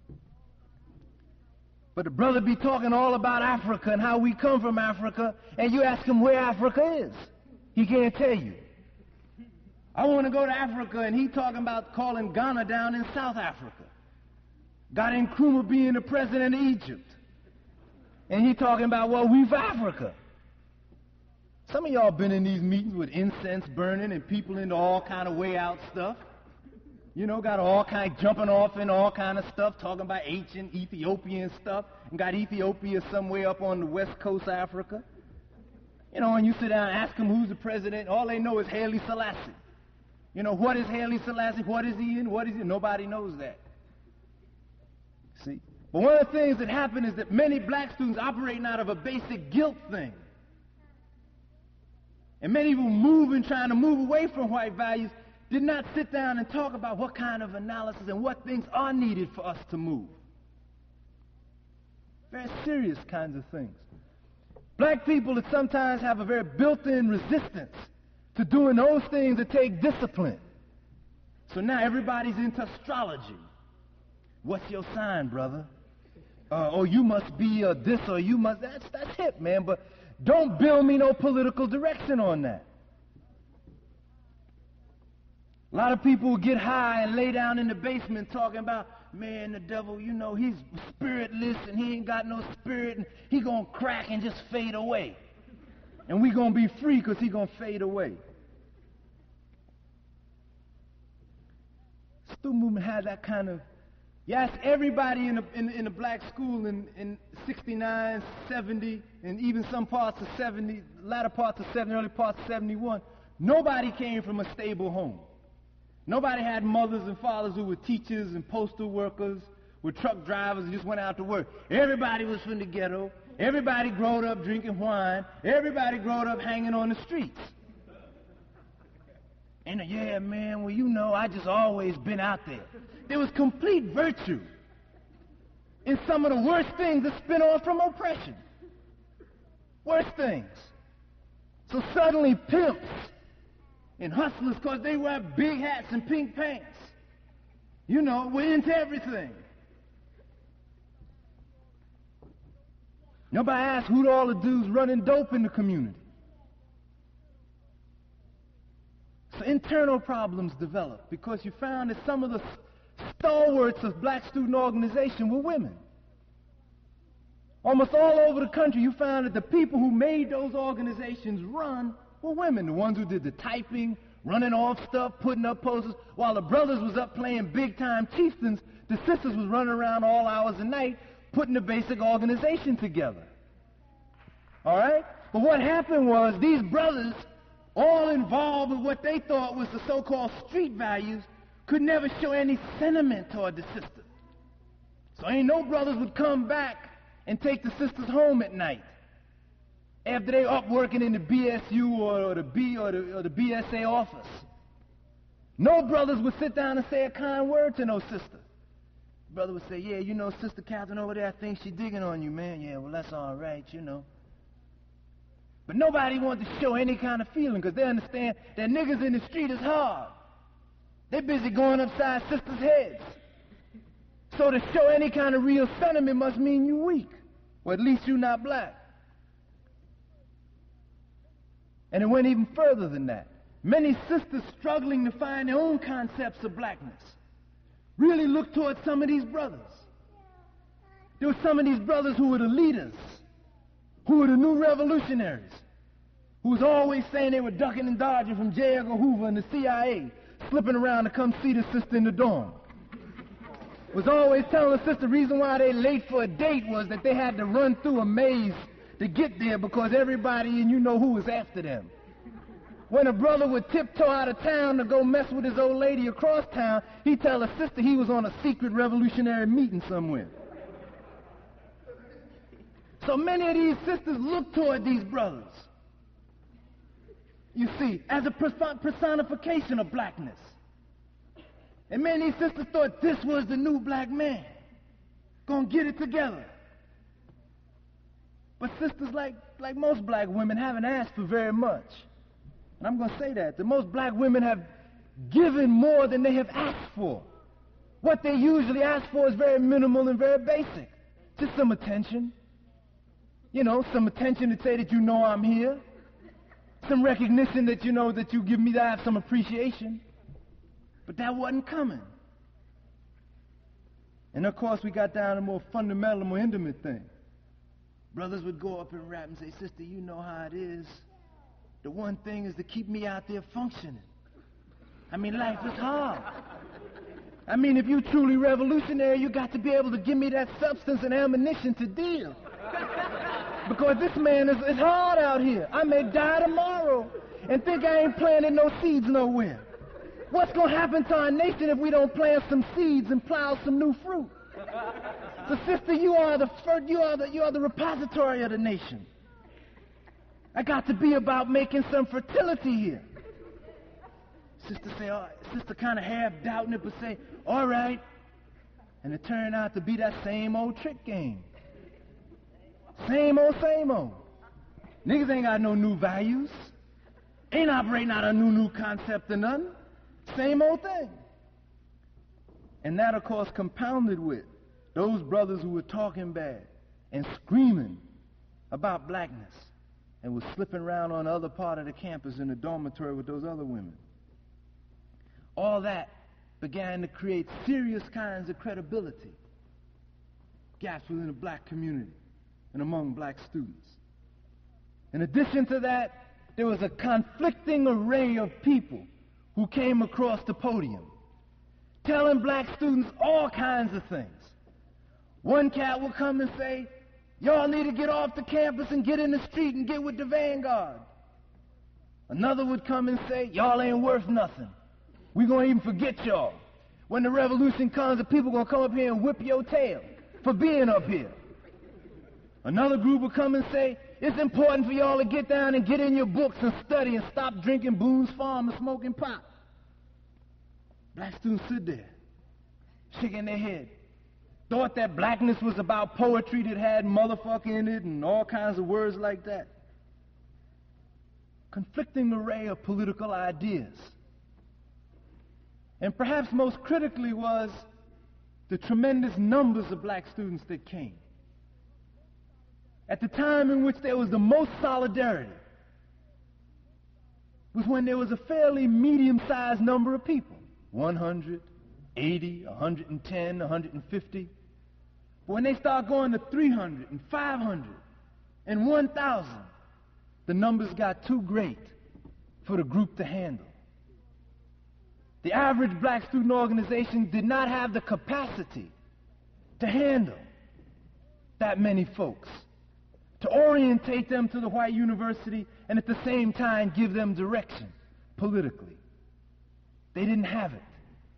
S2: But the brother be talking all about Africa and how we come from Africa, and you ask him where Africa is. He can't tell you. I want to go to Africa, and he talking about calling Ghana down in South Africa. Got Nkrumah being the president of Egypt. And he talking about, well, we for Africa. Some of y'all been in these meetings with incense burning and people into all kind of way out stuff. You know, got all kind of jumping off in all kind of stuff, talking about ancient Ethiopian stuff, and got Ethiopia somewhere up on the west coast of Africa. You know, and you sit down and ask them who's the president, all they know is Haile Selassie. You know, what is Haile Selassie? What is he in? What is he? Nobody knows that. See? But one of the things that happened is that many black students operating out of a basic guilt thing. And many people moving, trying to move away from white values, did not sit down and talk about what kind of analysis and what things are needed for us to move. Very serious kinds of things. Black people that sometimes have a very built-in resistance to doing those things that take discipline. So now everybody's into astrology. What's your sign, brother? Uh, oh, you must be uh, this or you must... That's, that's hip, man, but don't build me no political direction on that. A lot of people will get high and lay down in the basement talking about, man, the devil, you know, he's spiritless and he ain't got no spirit and he gonna crack and just fade away. And we gonna be free because he gonna fade away. Student movement had that kind of... You ask everybody in the, in, in the black school in, in sixty-nine, seventy, and even some parts of seventy, latter parts of seventy, early parts of seventy-one, nobody came from a stable home. Nobody had mothers and fathers who were teachers and postal workers, were truck drivers and just went out to work. Everybody was from the ghetto. Everybody growed up drinking wine. Everybody growed up hanging on the streets. And, uh, yeah, man, well, you know, I just always been out there. There was complete virtue in some of the worst things that spin off from oppression. Worst things. So suddenly pimps and hustlers, because they wear big hats and pink pants, you know, we're into everything. Nobody asked who all the dudes running dope in the community. So internal problems developed because you found that some of the stalwarts of black student organization were women. Almost all over the country, you found that the people who made those organizations run were women. The ones who did the typing, running off stuff, putting up posters. While the brothers was up playing big-time chieftains, the sisters was running around all hours of the night putting the basic organization together. All right? But what happened was these brothers, all involved with what they thought was the so-called street values, could never show any sentiment toward the sister. So ain't no brothers would come back and take the sisters home at night after they up working in the B S U or, or the B or the, or the B S A office. No brothers would sit down and say a kind word to no sister. Brother would say, yeah, you know, Sister Catherine over there, I think she digging on you, man. Yeah, well, that's all right, you know. But nobody wanted to show any kind of feeling because they understand that niggas in the street is hard. They're busy going upside sisters' heads. So to show any kind of real sentiment must mean you weak, or at least you not black. And it went even further than that. Many sisters struggling to find their own concepts of blackness really looked towards some of these brothers. There were some of these brothers who were the leaders, who were the new revolutionaries, who was always saying they were ducking and dodging from J. Edgar Hoover and the C I A, slipping around to come see the sister in the dorm. Was always telling the sister the reason why they late for a date was that they had to run through a maze to get there because everybody and you know who was after them. When a brother would tiptoe out of town to go mess with his old lady across town, he'd tell his sister he was on a secret revolutionary meeting somewhere. So many of these sisters look toward these brothers, you see, as a personification of blackness. And many of these sisters thought this was the new black man, gonna get it together. But sisters, like, like most black women, haven't asked for very much. And I'm gonna say that. The most black women have given more than they have asked for. What they usually ask for is very minimal and very basic. Just some attention. You know, some attention to say that you know I'm here. Some recognition that you know that you give me, that I have some appreciation. But that wasn't coming. And of course we got down to more fundamental, more intimate thing. Brothers would go up and rap and say, sister, you know how it is. The one thing is to keep me out there functioning. I mean, life is hard. I mean, if you're truly revolutionary, you got to be able to give me that substance and ammunition to deal. Because this man is, is hard out here. I may die tomorrow and think I ain't planting no seeds nowhere. What's going to happen to our nation if we don't plant some seeds and plow some new fruit? So, sister, you are the first, you are the, you are the repository of the nation. I got to be about making some fertility here. Sister say, oh, sister kind of half doubting it, but say, all right. And it turned out to be that same old trick game. Same old, same old. Niggas ain't got no new values. Ain't operating out a new, new concept or nothing. Same old thing. And that, of course, compounded with those brothers who were talking bad and screaming about blackness and was slipping around on the other part of the campus in the dormitory with those other women. All that began to create serious kinds of credibility gaps within the black community and among black students. In addition to that, there was a conflicting array of people who came across the podium telling black students all kinds of things. One cat would come and say, y'all need to get off the campus and get in the street and get with the vanguard. Another would come and say, y'all ain't worth nothing. We're going to even forget y'all. When the revolution comes, the people going to come up here and whip your tail for being up here. Another group would come and say, it's important for y'all to get down and get in your books and study and stop drinking booze, farm, and smoking pot. Black students stood there, shaking their head, thought that blackness was about poetry that had motherfucker in it and all kinds of words like that. Conflicting array of political ideas. And perhaps most critically was the tremendous numbers of black students that came. At the time in which there was the most solidarity was when there was a fairly medium-sized number of people, one hundred, eighty, one hundred ten, one hundred fifty. But when they start going to three hundred and five hundred and one thousand, the numbers got too great for the group to handle. The average black student organization did not have the capacity to handle that many folks, to orientate them to the white university and at the same time give them direction politically. They didn't have it.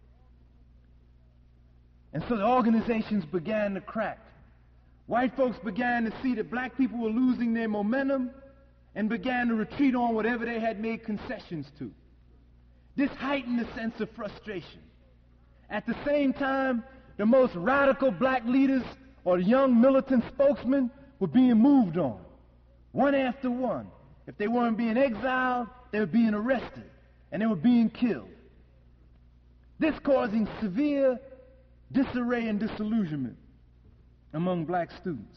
S2: And so the organizations began to crack. White folks began to see that black people were losing their momentum and began to retreat on whatever they had made concessions to. This heightened the sense of frustration. At the same time, the most radical black leaders or young militant spokesmen were being moved on, one after one. If they weren't being exiled, they were being arrested, and they were being killed. This causing severe disarray and disillusionment among black students.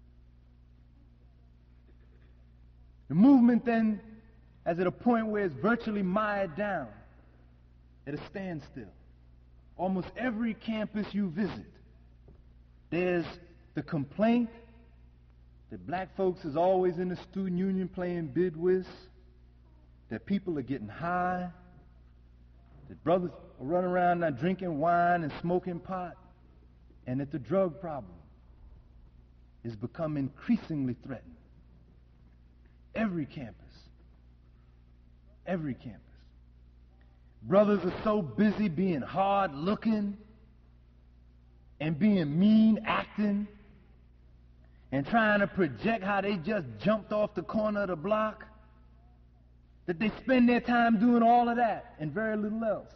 S2: The movement then is at a point where it's virtually mired down, at a standstill. Almost every campus you visit, there's the complaint that black folks is always in the student union playing bid whist, that people are getting high, that brothers are running around now drinking wine and smoking pot, and that the drug problem is becoming increasingly threatened. Every campus, every campus. Brothers are so busy being hard looking and being mean acting and trying to project how they just jumped off the corner of the block that they spend their time doing all of that and very little else.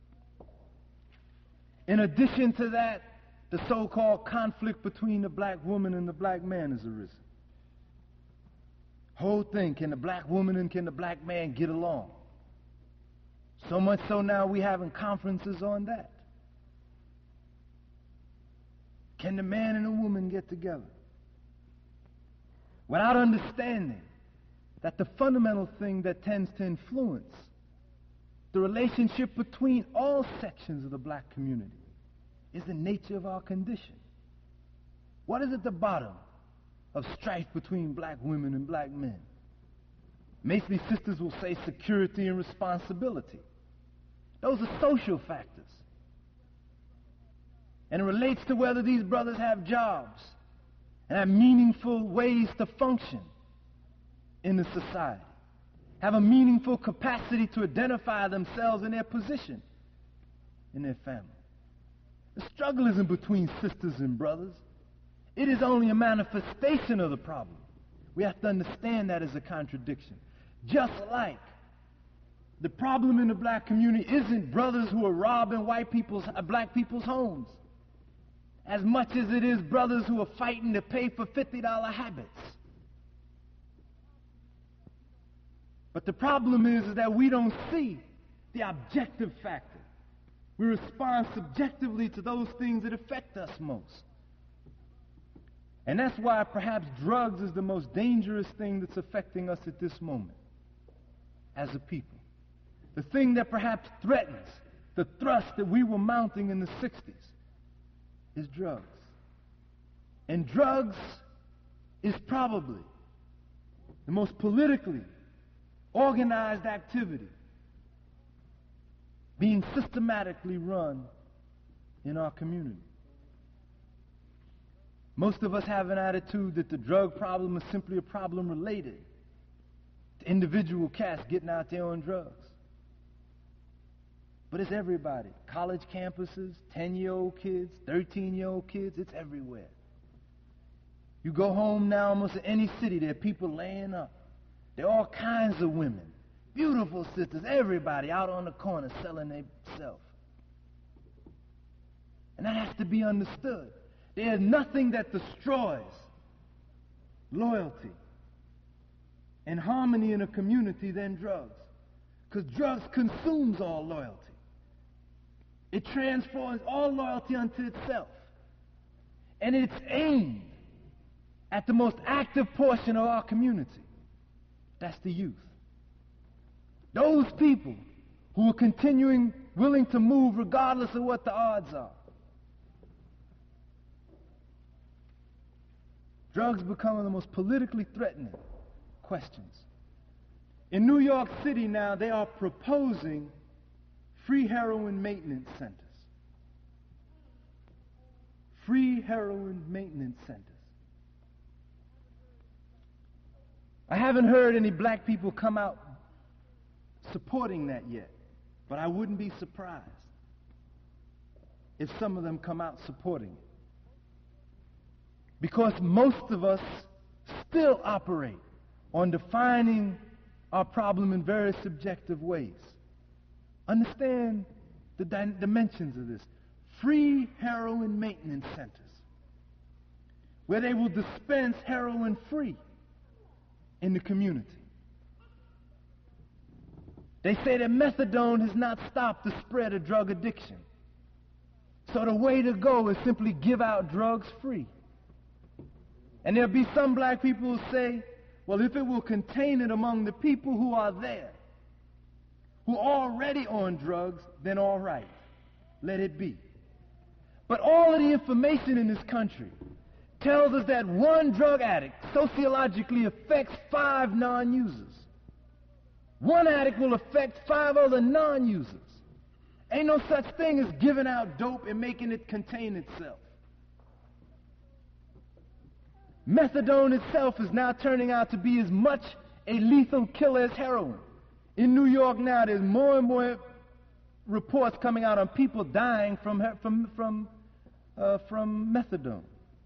S2: In addition to that, the so-called conflict between the black woman and the black man has arisen. Whole thing, can the black woman and can the black man get along? So much so now we having conferences on that. Can the man and the woman get together? Without understanding that the fundamental thing that tends to influence the relationship between all sections of the black community is the nature of our condition. What is at the bottom of strife between black women and black men? Masonry sisters will say security and responsibility. Those are social factors. And it relates to whether these brothers have jobs and have meaningful ways to function in the society, have a meaningful capacity to identify themselves and their position in their family. The struggle isn't between sisters and brothers. It is only a manifestation of the problem. We have to understand that as a contradiction. Just like the problem in the black community isn't brothers who are robbing white people's, uh, black people's homes, as much as it is brothers who are fighting to pay for fifty dollar habits. But the problem is, is that we don't see the objective factor. We respond subjectively to those things that affect us most. And that's why perhaps drugs is the most dangerous thing that's affecting us at this moment as a people. The thing that perhaps threatens the thrust that we were mounting in the sixties is drugs. And drugs is probably the most politically organized activity being systematically run in our community. Most of us have an attitude that the drug problem is simply a problem related to individual cats getting out there on drugs. But it's everybody. College campuses, ten-year-old kids, thirteen-year-old kids, it's everywhere. You go home now, almost in any city, there are people laying up. There are all kinds of women, beautiful sisters, everybody out on the corner selling themselves. And that has to be understood. There is nothing that destroys loyalty and harmony in a community than drugs. Because drugs consumes all loyalty. It transforms all loyalty unto itself. And it's aimed at the most active portion of our community. That's the youth. Those people who are continuing willing to move regardless of what the odds are. Drugs become the most politically threatening questions. In New York City now, they are proposing free heroin maintenance centers. Free heroin maintenance centers. I haven't heard any black people come out supporting that yet, but I wouldn't be surprised if some of them come out supporting it. Because most of us still operate on defining our problem in very subjective ways. Understand the di- dimensions of this. Free heroin maintenance centers, where they will dispense heroin free in the community. They say that methadone has not stopped the spread of drug addiction. So the way to go is simply give out drugs free. And there'll be some black people who say, well, if it will contain it among the people who are there, who are already on drugs, then all right, let it be. But all of the information in this country tells us that one drug addict sociologically affects five non-users. One addict will affect five other non-users. Ain't no such thing as giving out dope and making it contain itself. Methadone itself is now turning out to be as much a lethal killer as heroin. In New York now, there's more and more reports coming out on people dying from from from uh, from methadone.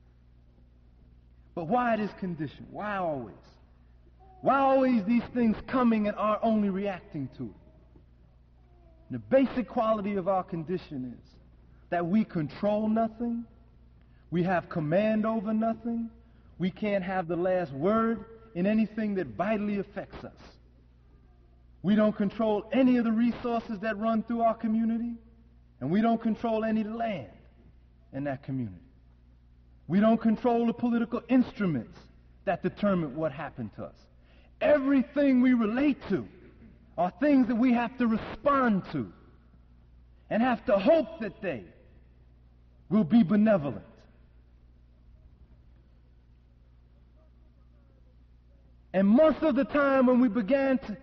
S2: But why this condition? Why always? Why always these things coming and are only reacting to it? The basic quality of our condition is that we control nothing, we have command over nothing, we can't have the last word in anything that vitally affects us. We don't control any of the resources that run through our community, and we don't control any land in that community. We don't control the political instruments that determine what happened to us. Everything we relate to are things that we have to respond to and have to hope that they will be benevolent. And most of the time when we began to,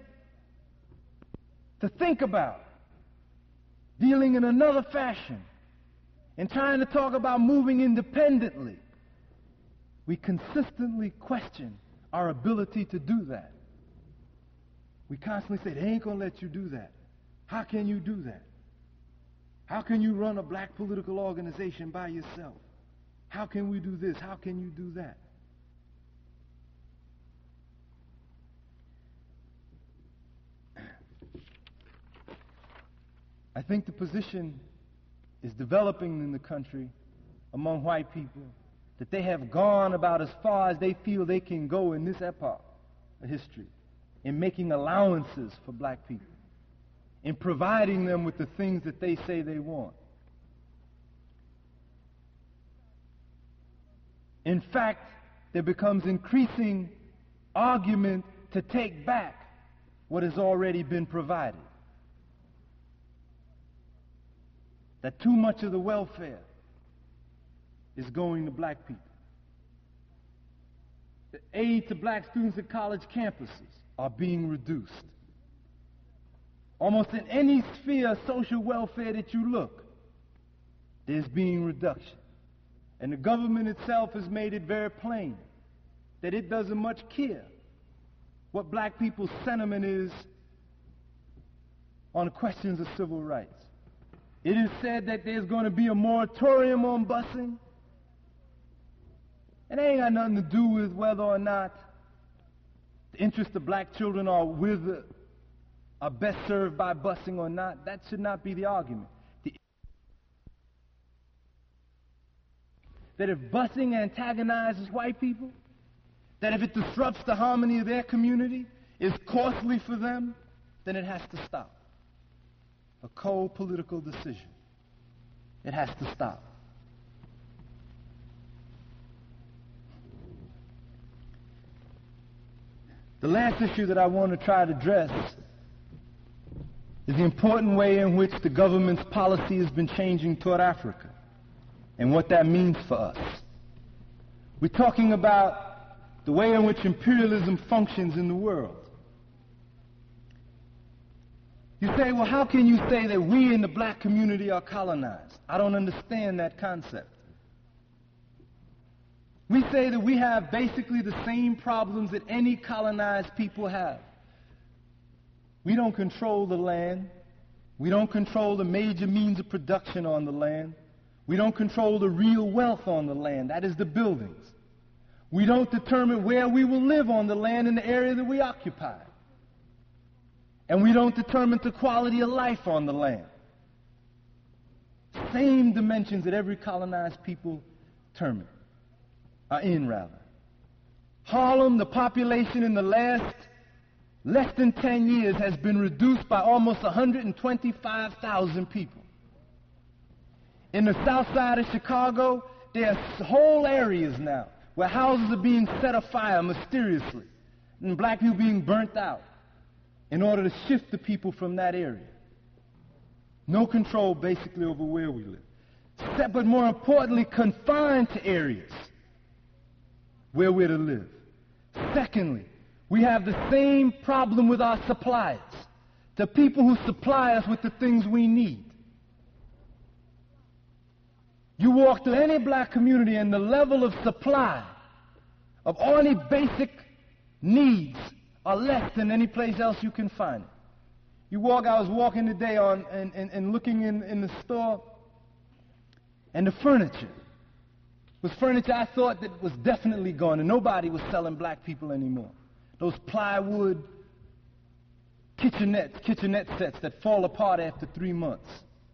S2: to think about dealing in another fashion and trying to talk about moving independently, we consistently question our ability to do that. We constantly say, they ain't going to let you do that. How can you do that? How can you run a black political organization by yourself? How can we do this? How can you do that? I think the position is developing in the country among white people that they have gone about as far as they feel they can go in this epoch of history in making allowances for black people, in providing them with the things that they say they want. In fact, there becomes increasing argument to take back what has already been provided. That too much of the welfare is going to black people. The aid to black students at college campuses are being reduced. Almost in any sphere of social welfare that you look, there's being reduction. And the government itself has made it very plain that it doesn't much care what black people's sentiment is on questions of civil rights. It is said that there's going to be a moratorium on busing. It ain't got nothing to do with whether or not the interests of black children are with, uh, are best served by busing or not. That should not be the argument. The that if busing antagonizes white people, that if it disrupts the harmony of their community, is costly for them, then it has to stop. A cold political decision. It has to stop. The last issue that I want to try to address is the important way in which the government's policy has been changing toward Africa and what that means for us. We're talking about the way in which imperialism functions in the world. You say, well, how can you say that we in the black community are colonized? I don't understand that concept. We say that we have basically the same problems that any colonized people have. We don't control the land. We don't control the major means of production on the land. We don't control the real wealth on the land. That is the buildings. We don't determine where we will live on the land in the area that we occupy. And we don't determine the quality of life on the land. Same dimensions that every colonized people determine, are in rather. Harlem, the population in the last less than ten years has been reduced by almost one hundred twenty-five thousand people. In the south side of Chicago, there are whole areas now where houses are being set afire mysteriously and black people being burnt out in order to shift the people from that area. No control basically over where we live. But more importantly, confined to areas where we're to live. Secondly, we have the same problem with our suppliers, the people who supply us with the things we need. You walk through any black community and the level of supply of any basic needs are less than any place else you can find it. You walk, I was walking today on and, and, and looking in, in the store, and the furniture was furniture I thought that was definitely gone, and nobody was selling black people anymore. Those plywood kitchenette, kitchenette sets that fall apart after three months.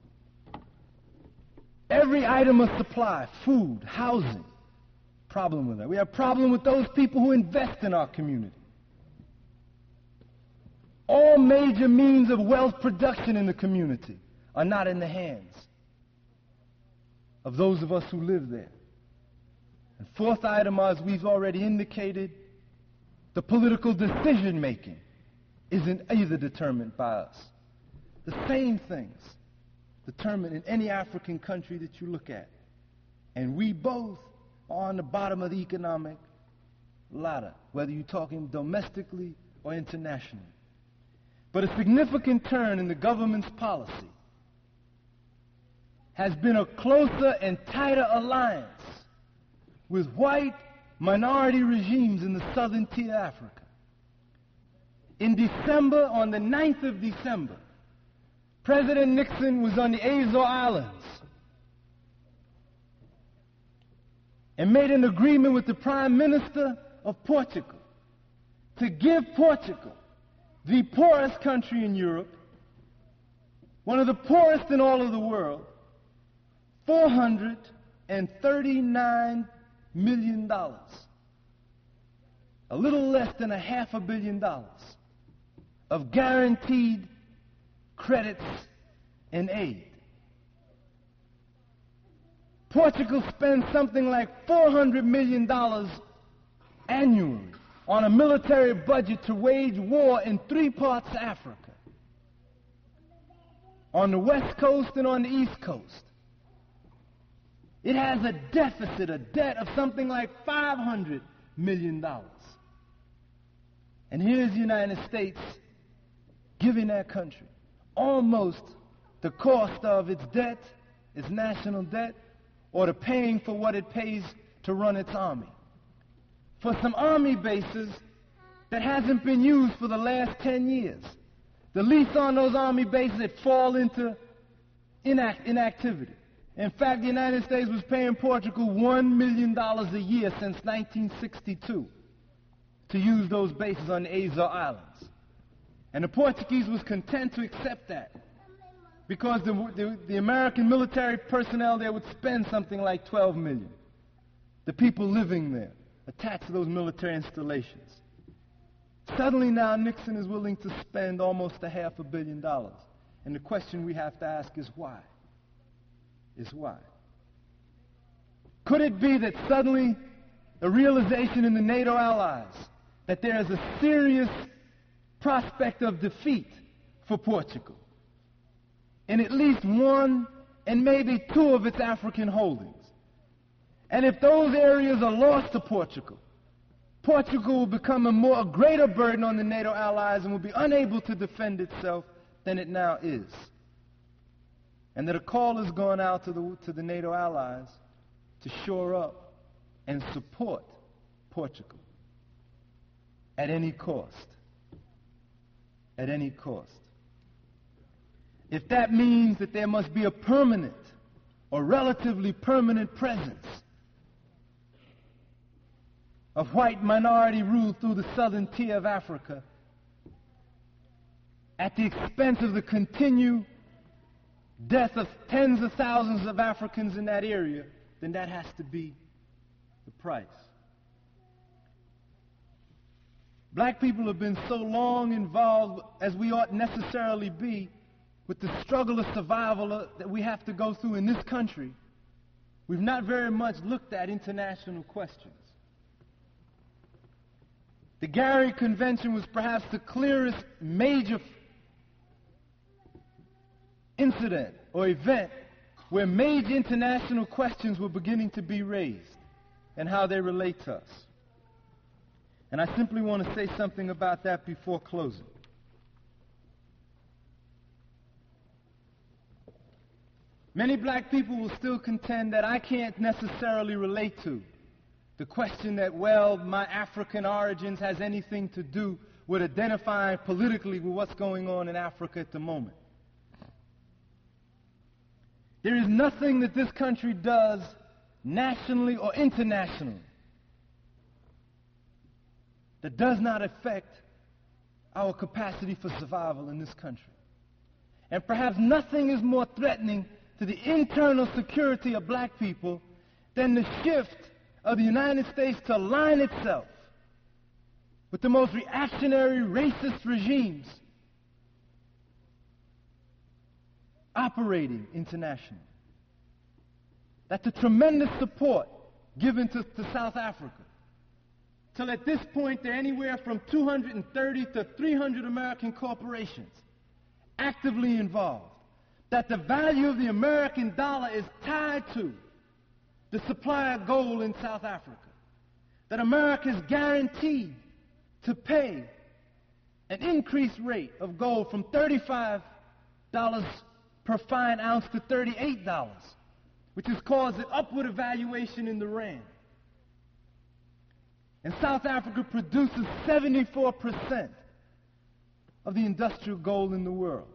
S2: Every item of supply, food, housing, problem with that. We have a problem with those people who invest in our community. All major means of wealth production in the community are not in the hands of those of us who live there. And fourth item, as we've already indicated, the political decision-making isn't either determined by us. The same things determined in any African country that you look at. And we both are on the bottom of the economic ladder, whether you're talking domestically or internationally. But a significant turn in the government's policy has been a closer and tighter alliance with white minority regimes in the southern tier of Africa. In December, on the ninth of December, President Nixon was on the Azores Islands and made an agreement with the Prime Minister of Portugal to give Portugal, the poorest country in Europe, one of the poorest in all of the world, four hundred thirty-nine million dollars, a little less than a half a billion dollars of guaranteed credits and aid. Portugal spends something like four hundred million dollars annually on a military budget to wage war in three parts of Africa, on the west coast and on the east coast. It has a deficit, a debt of something like five hundred million dollars. And here's the United States giving that country almost the cost of its debt, its national debt, or the paying for what it pays to run its army. For some army bases that hasn't been used for the last ten years. The lease on those army bases that fall into inact- inactivity. In fact, the United States was paying Portugal one million dollars a year since nineteen sixty-two to use those bases on the Azores Islands. And the Portuguese was content to accept that because the, the, the American military personnel there would spend something like twelve million dollars. the people living there, attached to those military installations. Suddenly now Nixon is willing to spend almost a half a billion dollars. And the question we have to ask is why? Is why? Could it be that suddenly a realization in the NATO allies that there is a serious prospect of defeat for Portugal in at least one and maybe two of its African holdings? And if those areas are lost to Portugal, Portugal will become a more a greater burden on the NATO allies and will be unable to defend itself than it now is. And that a call has gone out to the, to the NATO allies to shore up and support Portugal at any cost. At any cost. If that means that there must be a permanent or relatively permanent presence of white minority rule through the southern tier of Africa at the expense of the continued death of tens of thousands of Africans in that area, then that has to be the price. Black people have been so long involved, as we ought necessarily be, with the struggle of survival that we have to go through in this country. We've not very much looked at international questions. The Gary Convention was perhaps the clearest major incident or event where major international questions were beginning to be raised and how they relate to us. And I simply want to say something about that before closing. Many black people will still contend that I can't necessarily relate to the question that, well, my African origins has anything to do with identifying politically with what's going on in Africa at the moment. There is nothing that this country does nationally or internationally that does not affect our capacity for survival in this country. And perhaps nothing is more threatening to the internal security of black people than the shift of the United States to align itself with the most reactionary racist regimes operating internationally. That the tremendous support given to, to South Africa, till at this point there are anywhere from two hundred thirty to three hundred American corporations actively involved, that the value of the American dollar is tied to the supply of gold in South Africa, that America is guaranteed to pay an increased rate of gold from thirty-five dollars per fine ounce to thirty-eight dollars, which has caused an upward evaluation in the rand. And South Africa produces seventy-four percent of the industrial gold in the world.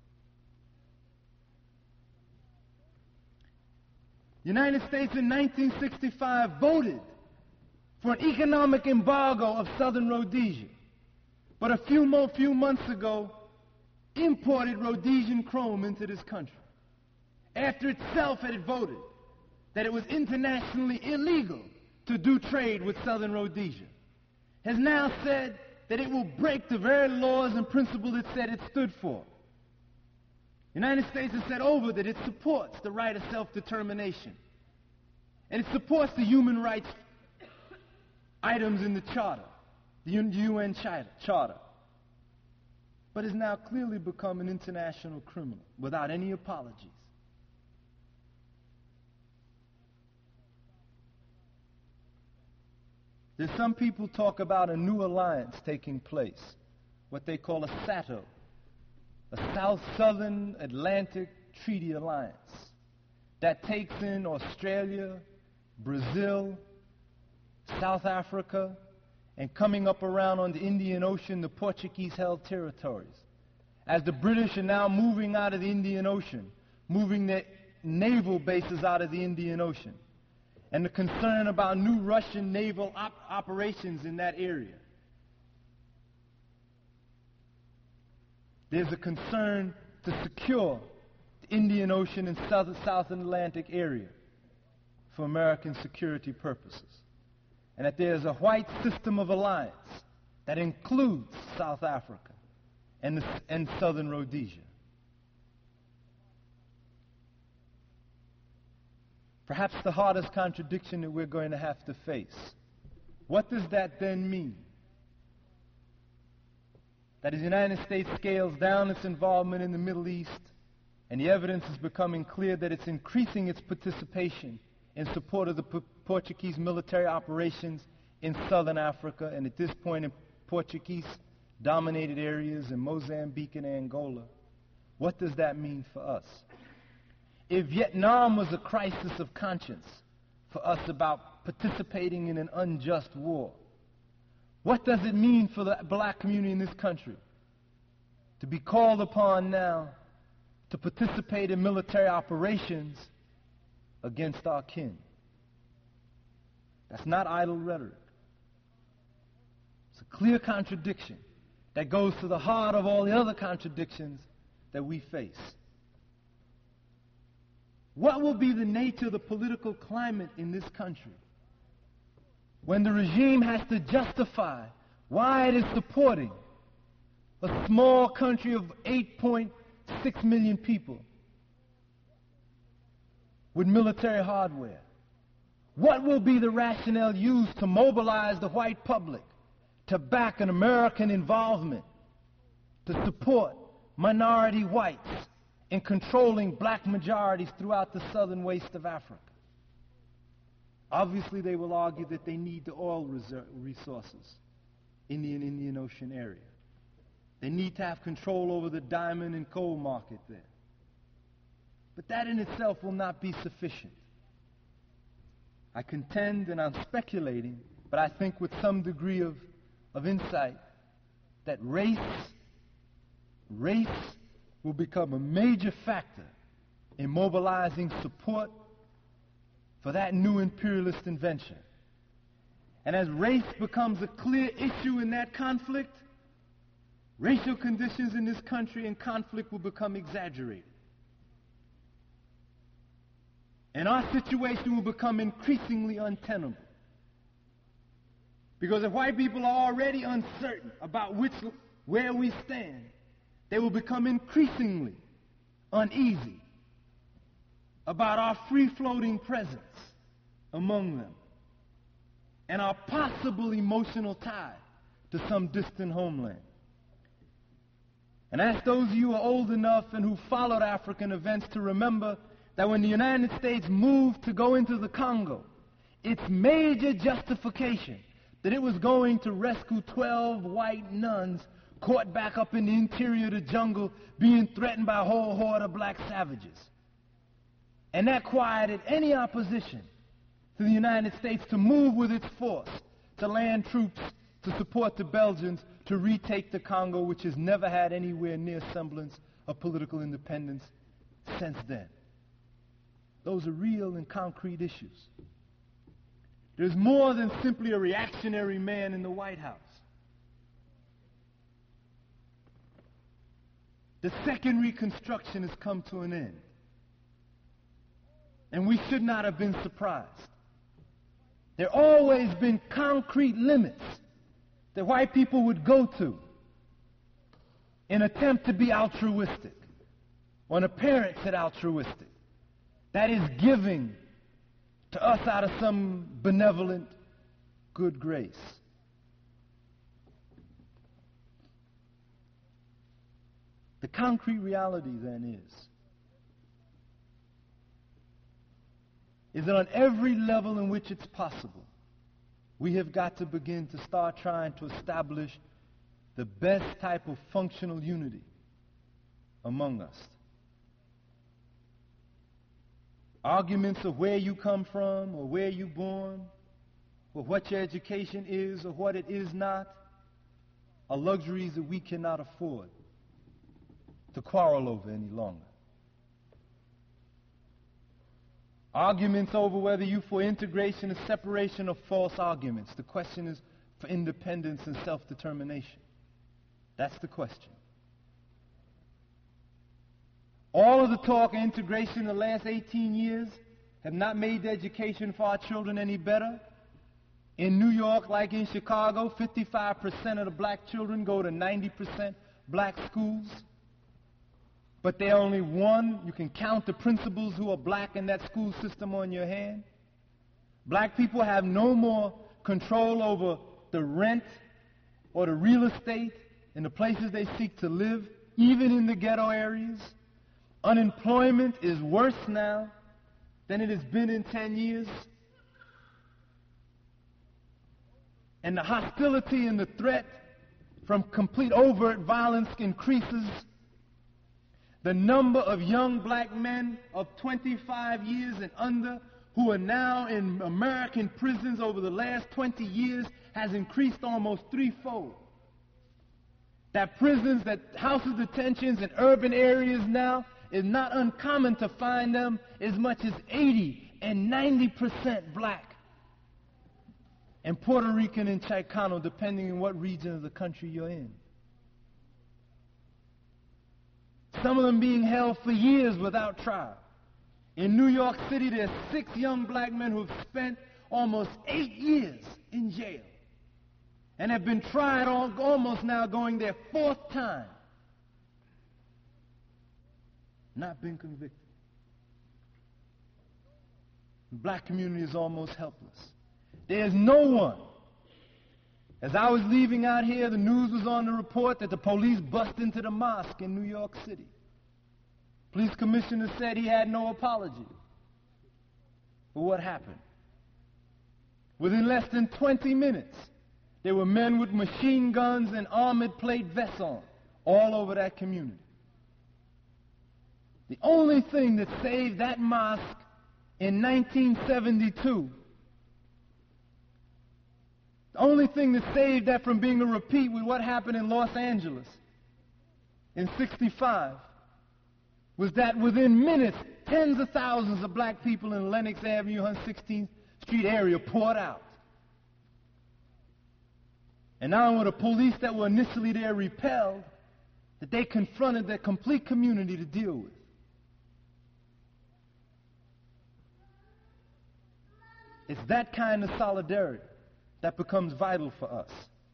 S2: The United States in nineteen sixty-five voted for an economic embargo of Southern Rhodesia, but a few, more, few months ago imported Rhodesian chrome into this country, after itself had voted that it was internationally illegal to do trade with Southern Rhodesia, has now said that it will break the very laws and principles it said it stood for. The United States has said over that it supports the right of self-determination, and it supports the human rights items in the Charter, the U N Charter, but has now clearly become an international criminal without any apologies. There's some people talk about a new alliance taking place, what they call a SATO, a South-Southern Atlantic Treaty Alliance, that takes in Australia, Brazil, South Africa, and coming up around on the Indian Ocean, the Portuguese-held territories. As the British are now moving out of the Indian Ocean, moving their naval bases out of the Indian Ocean, and the concern about new Russian naval op operations in that area. There's a concern to secure the Indian Ocean and South, South Atlantic area for American security purposes, and that there is a white system of alliance that includes South Africa and, the, and Southern Rhodesia. Perhaps the hardest contradiction that we're going to have to face. What does that then mean? That as the United States scales down its involvement in the Middle East, and the evidence is becoming clear that it's increasing its participation in support of the P- Portuguese military operations in southern Africa, and at this point in Portuguese-dominated areas in Mozambique and Angola. What does that mean for us? If Vietnam was a crisis of conscience for us about participating in an unjust war, what does it mean for the black community in this country to be called upon now to participate in military operations against our kin? That's not idle rhetoric. It's a clear contradiction that goes to the heart of all the other contradictions that we face. What will be the nature of the political climate in this country when the regime has to justify why it is supporting a small country of eight point six million people with military hardware? What will be the rationale used to mobilize the white public to back an American involvement to support minority whites in controlling black majorities throughout the southern waste of Africa? Obviously, they will argue that they need the oil resources in the Indian Ocean area. They need to have control over the diamond and coal market there. But that in itself will not be sufficient. I contend, and I'm speculating, but I think with some degree of, of insight, that race, race will become a major factor in mobilizing support for that new imperialist invention. And as race becomes a clear issue in that conflict, racial conditions in this country and conflict will become exaggerated. And our situation will become increasingly untenable. Because if white people are already uncertain about which, where we stand, they will become increasingly uneasy about our free-floating presence among them and our possible emotional tie to some distant homeland. And ask those of you who are old enough and who followed African events to remember that when the United States moved to go into the Congo, its major justification that it was going to rescue twelve white nuns caught back up in the interior of the jungle being threatened by a whole horde of black savages. And that quieted any opposition to the United States to move with its force, to land troops, to support the Belgians, to retake the Congo, which has never had anywhere near semblance of political independence since then. Those are real and concrete issues. There's more than simply a reactionary man in the White House. The second Reconstruction has come to an end. And we should not have been surprised. There have always been concrete limits that white people would go to in an attempt to be altruistic, or an appearance at altruistic. That is giving to us out of some benevolent good grace. The concrete reality then is, is that on every level in which it's possible, we have got to begin to start trying to establish the best type of functional unity among us. Arguments of where you come from or where you're born or what your education is or what it is not are luxuries that we cannot afford to quarrel over any longer. Arguments over whether you for integration or separation are false arguments. The question is for independence and self-determination. That's the question. All of the talk of integration in the last eighteen years have not made the education for our children any better. In New York, like in Chicago, fifty-five percent of the black children go to ninety percent black schools. But there are only one, you can count the principals who are black in that school system on your hand. Black people have no more control over the rent or the real estate in the places they seek to live, even in the ghetto areas. Unemployment is worse now than it has been in ten years. And the hostility and the threat from complete overt violence increases. The number of young black men of twenty-five years and under who are now in American prisons over the last twenty years has increased almost threefold. That prisons, that house of detentions in urban areas now, is not uncommon to find them as much as eighty and ninety percent black. And Puerto Rican and Chicano, depending on what region of the country you're in. Some of them being held for years without trial. In New York City, there's six young black men who have spent almost eight years in jail and have been tried all, almost now going their fourth time, not been convicted. The black community is almost helpless. There's no one. As I was leaving out here, the news was on the report that the police bust into the mosque in New York City. Police commissioner said he had no apology. But what happened? Within less than twenty minutes, there were men with machine guns and armored plate vests on all over that community. The only thing that saved that mosque in nineteen seventy-two, the only thing that saved that from being a repeat with what happened in Los Angeles in sixty-five, was that within minutes, tens of thousands of black people in Lenox Avenue, one hundred sixteenth Street area poured out. And now when the police that were initially there repelled, that they confronted their complete community to deal with. It's that kind of solidarity that becomes vital for us.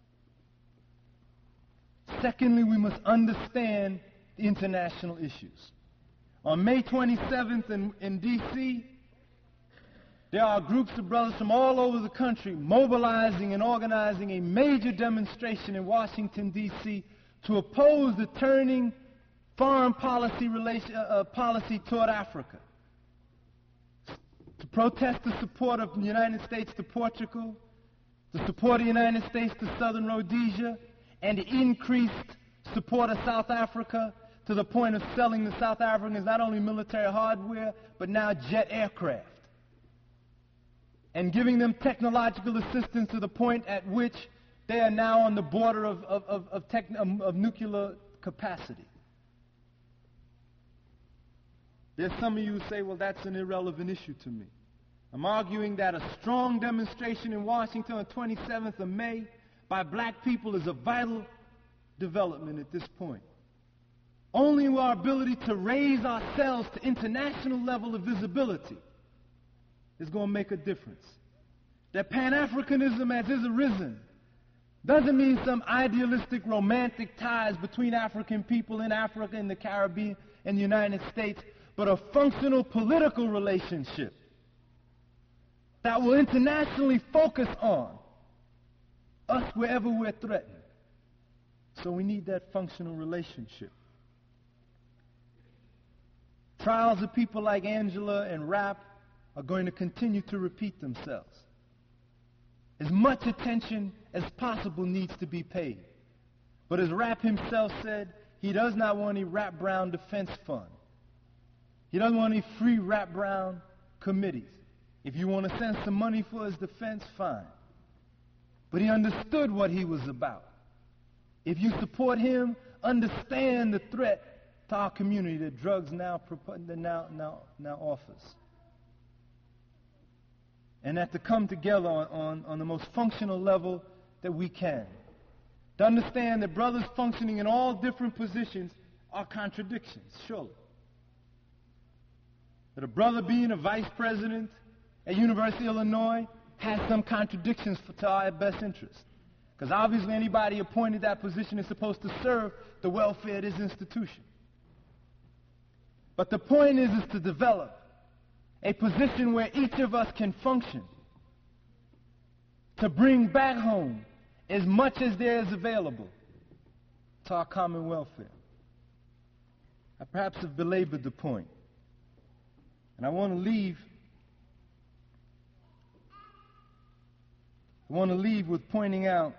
S2: Secondly, we must understand the international issues. On May twenty-seventh in, in D C, there are groups of brothers from all over the country mobilizing and organizing a major demonstration in Washington, D C to oppose the turning foreign policy, relation, uh, policy toward Africa, to protest the support of the United States to Portugal, the support of the United States to Southern Rhodesia, and the increased support of South Africa to the point of selling the South Africans not only military hardware, but now jet aircraft. And giving them technological assistance to the point at which they are now on the border of, of, of, of, techn- of nuclear capacity. There's some of you who say, well, that's an irrelevant issue to me. I'm arguing that a strong demonstration in Washington on the twenty-seventh of May by black people is a vital development at this point. Only our ability to raise ourselves to international level of visibility is going to make a difference. That Pan-Africanism as is arisen doesn't mean some idealistic romantic ties between African people in Africa and the Caribbean and the United States, but a functional political relationship that will internationally focus on us wherever we're threatened. So we need that functional relationship. Trials of people like Angela and Rap are going to continue to repeat themselves. As much attention as possible needs to be paid. But as Rap himself said, he does not want any Rap Brown defense fund. He doesn't want any free Rap Brown committees. If you want to send some money for his defense, fine. But he understood what he was about. If you support him, understand the threat to our community that drugs now, now, now, now offers. And that to come together on, on, on the most functional level that we can. To understand that brothers functioning in all different positions are contradictions, surely. that a brother being a vice president at University of Illinois has some contradictions for, to our best interest. Because obviously anybody appointed that position is supposed to serve the welfare of this institution. But the point is, is to develop a position where each of us can function to bring back home as much as there is available to our common welfare. I perhaps have belabored the point. And I want to leave I want to leave with pointing out,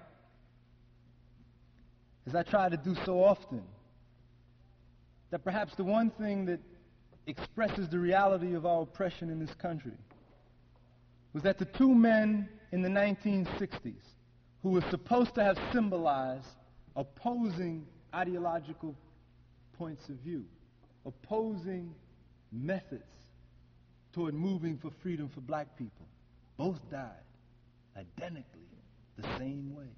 S2: as I try to do so often, that perhaps the one thing that expresses the reality of our oppression in this country was that the two men in the nineteen sixties who were supposed to have symbolized opposing ideological points of view, opposing methods toward moving for freedom for black people, both died identically the same way.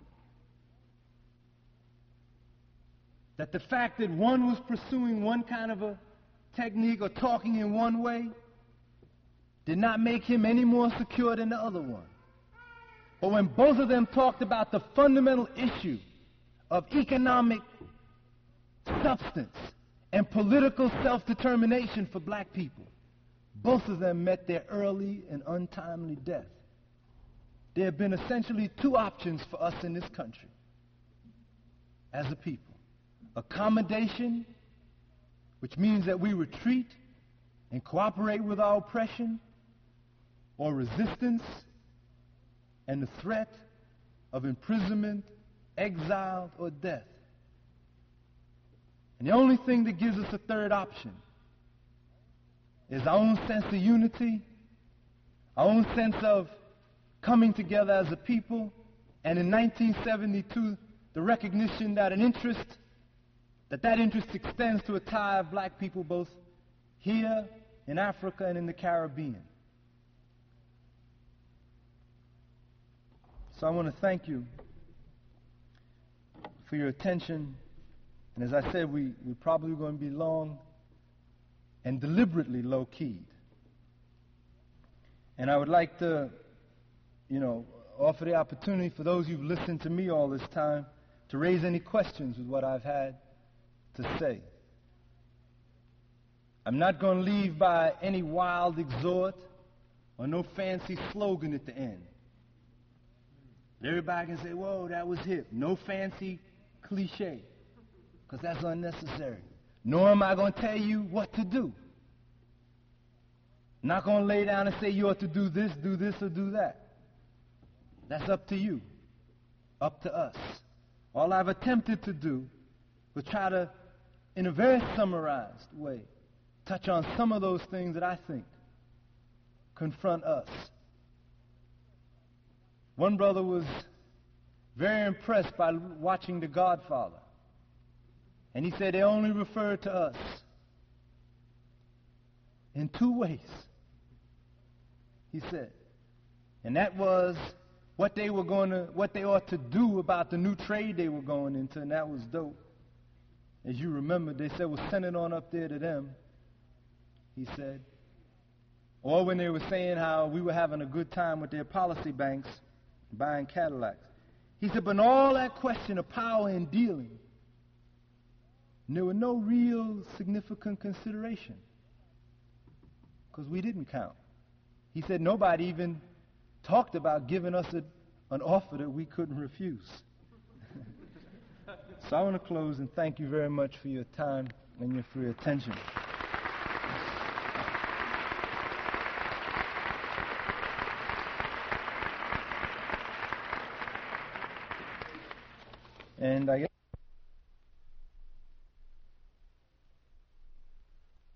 S2: That the fact that one was pursuing one kind of a technique or talking in one way did not make him any more secure than the other one. But when both of them talked about the fundamental issue of economic substance and political self-determination for black people, both of them met their early and untimely death. There have been essentially two options for us in this country as a people. Accommodation, which means that we retreat and cooperate with our oppression, or resistance and the threat of imprisonment, exile, or death. And the only thing that gives us a third option is our own sense of unity, our own sense of coming together as a people, and in nineteen seventy-two, the recognition that an interest, that that interest extends to a tie of black people both here in Africa and in the Caribbean. So I want to thank you for your attention. And as I said, we, we're probably going to be long and deliberately low-keyed. And I would like to, you know, offer the opportunity for those who've listened to me all this time to raise any questions with what I've had to say. I'm not going to leave by any wild exhort or no fancy slogan at the end. Everybody can say, whoa, that was hip. No fancy cliche, because that's unnecessary. Nor am I going to tell you what to do. I'm not going to lay down and say you ought to do this, do this, or do that. That's up to you, up to us. All I've attempted to do was try to, in a very summarized way, touch on some of those things that I think confront us. One brother was very impressed by watching The Godfather. And he said they only referred to us in two ways, he said. And that was what they were going to, what they ought to do about the new trade they were going into, and that was dope. As you remember, they said, well, send it on up there to them, he said. Or when they were saying how we were having a good time with their policy banks buying Cadillacs. He said, but in all that question of power and dealing, there were no real significant consideration because we didn't count. He said nobody even talked about giving us a, an offer that we couldn't refuse. So I want to close and thank you very much for your time and your, for your attention. And I guess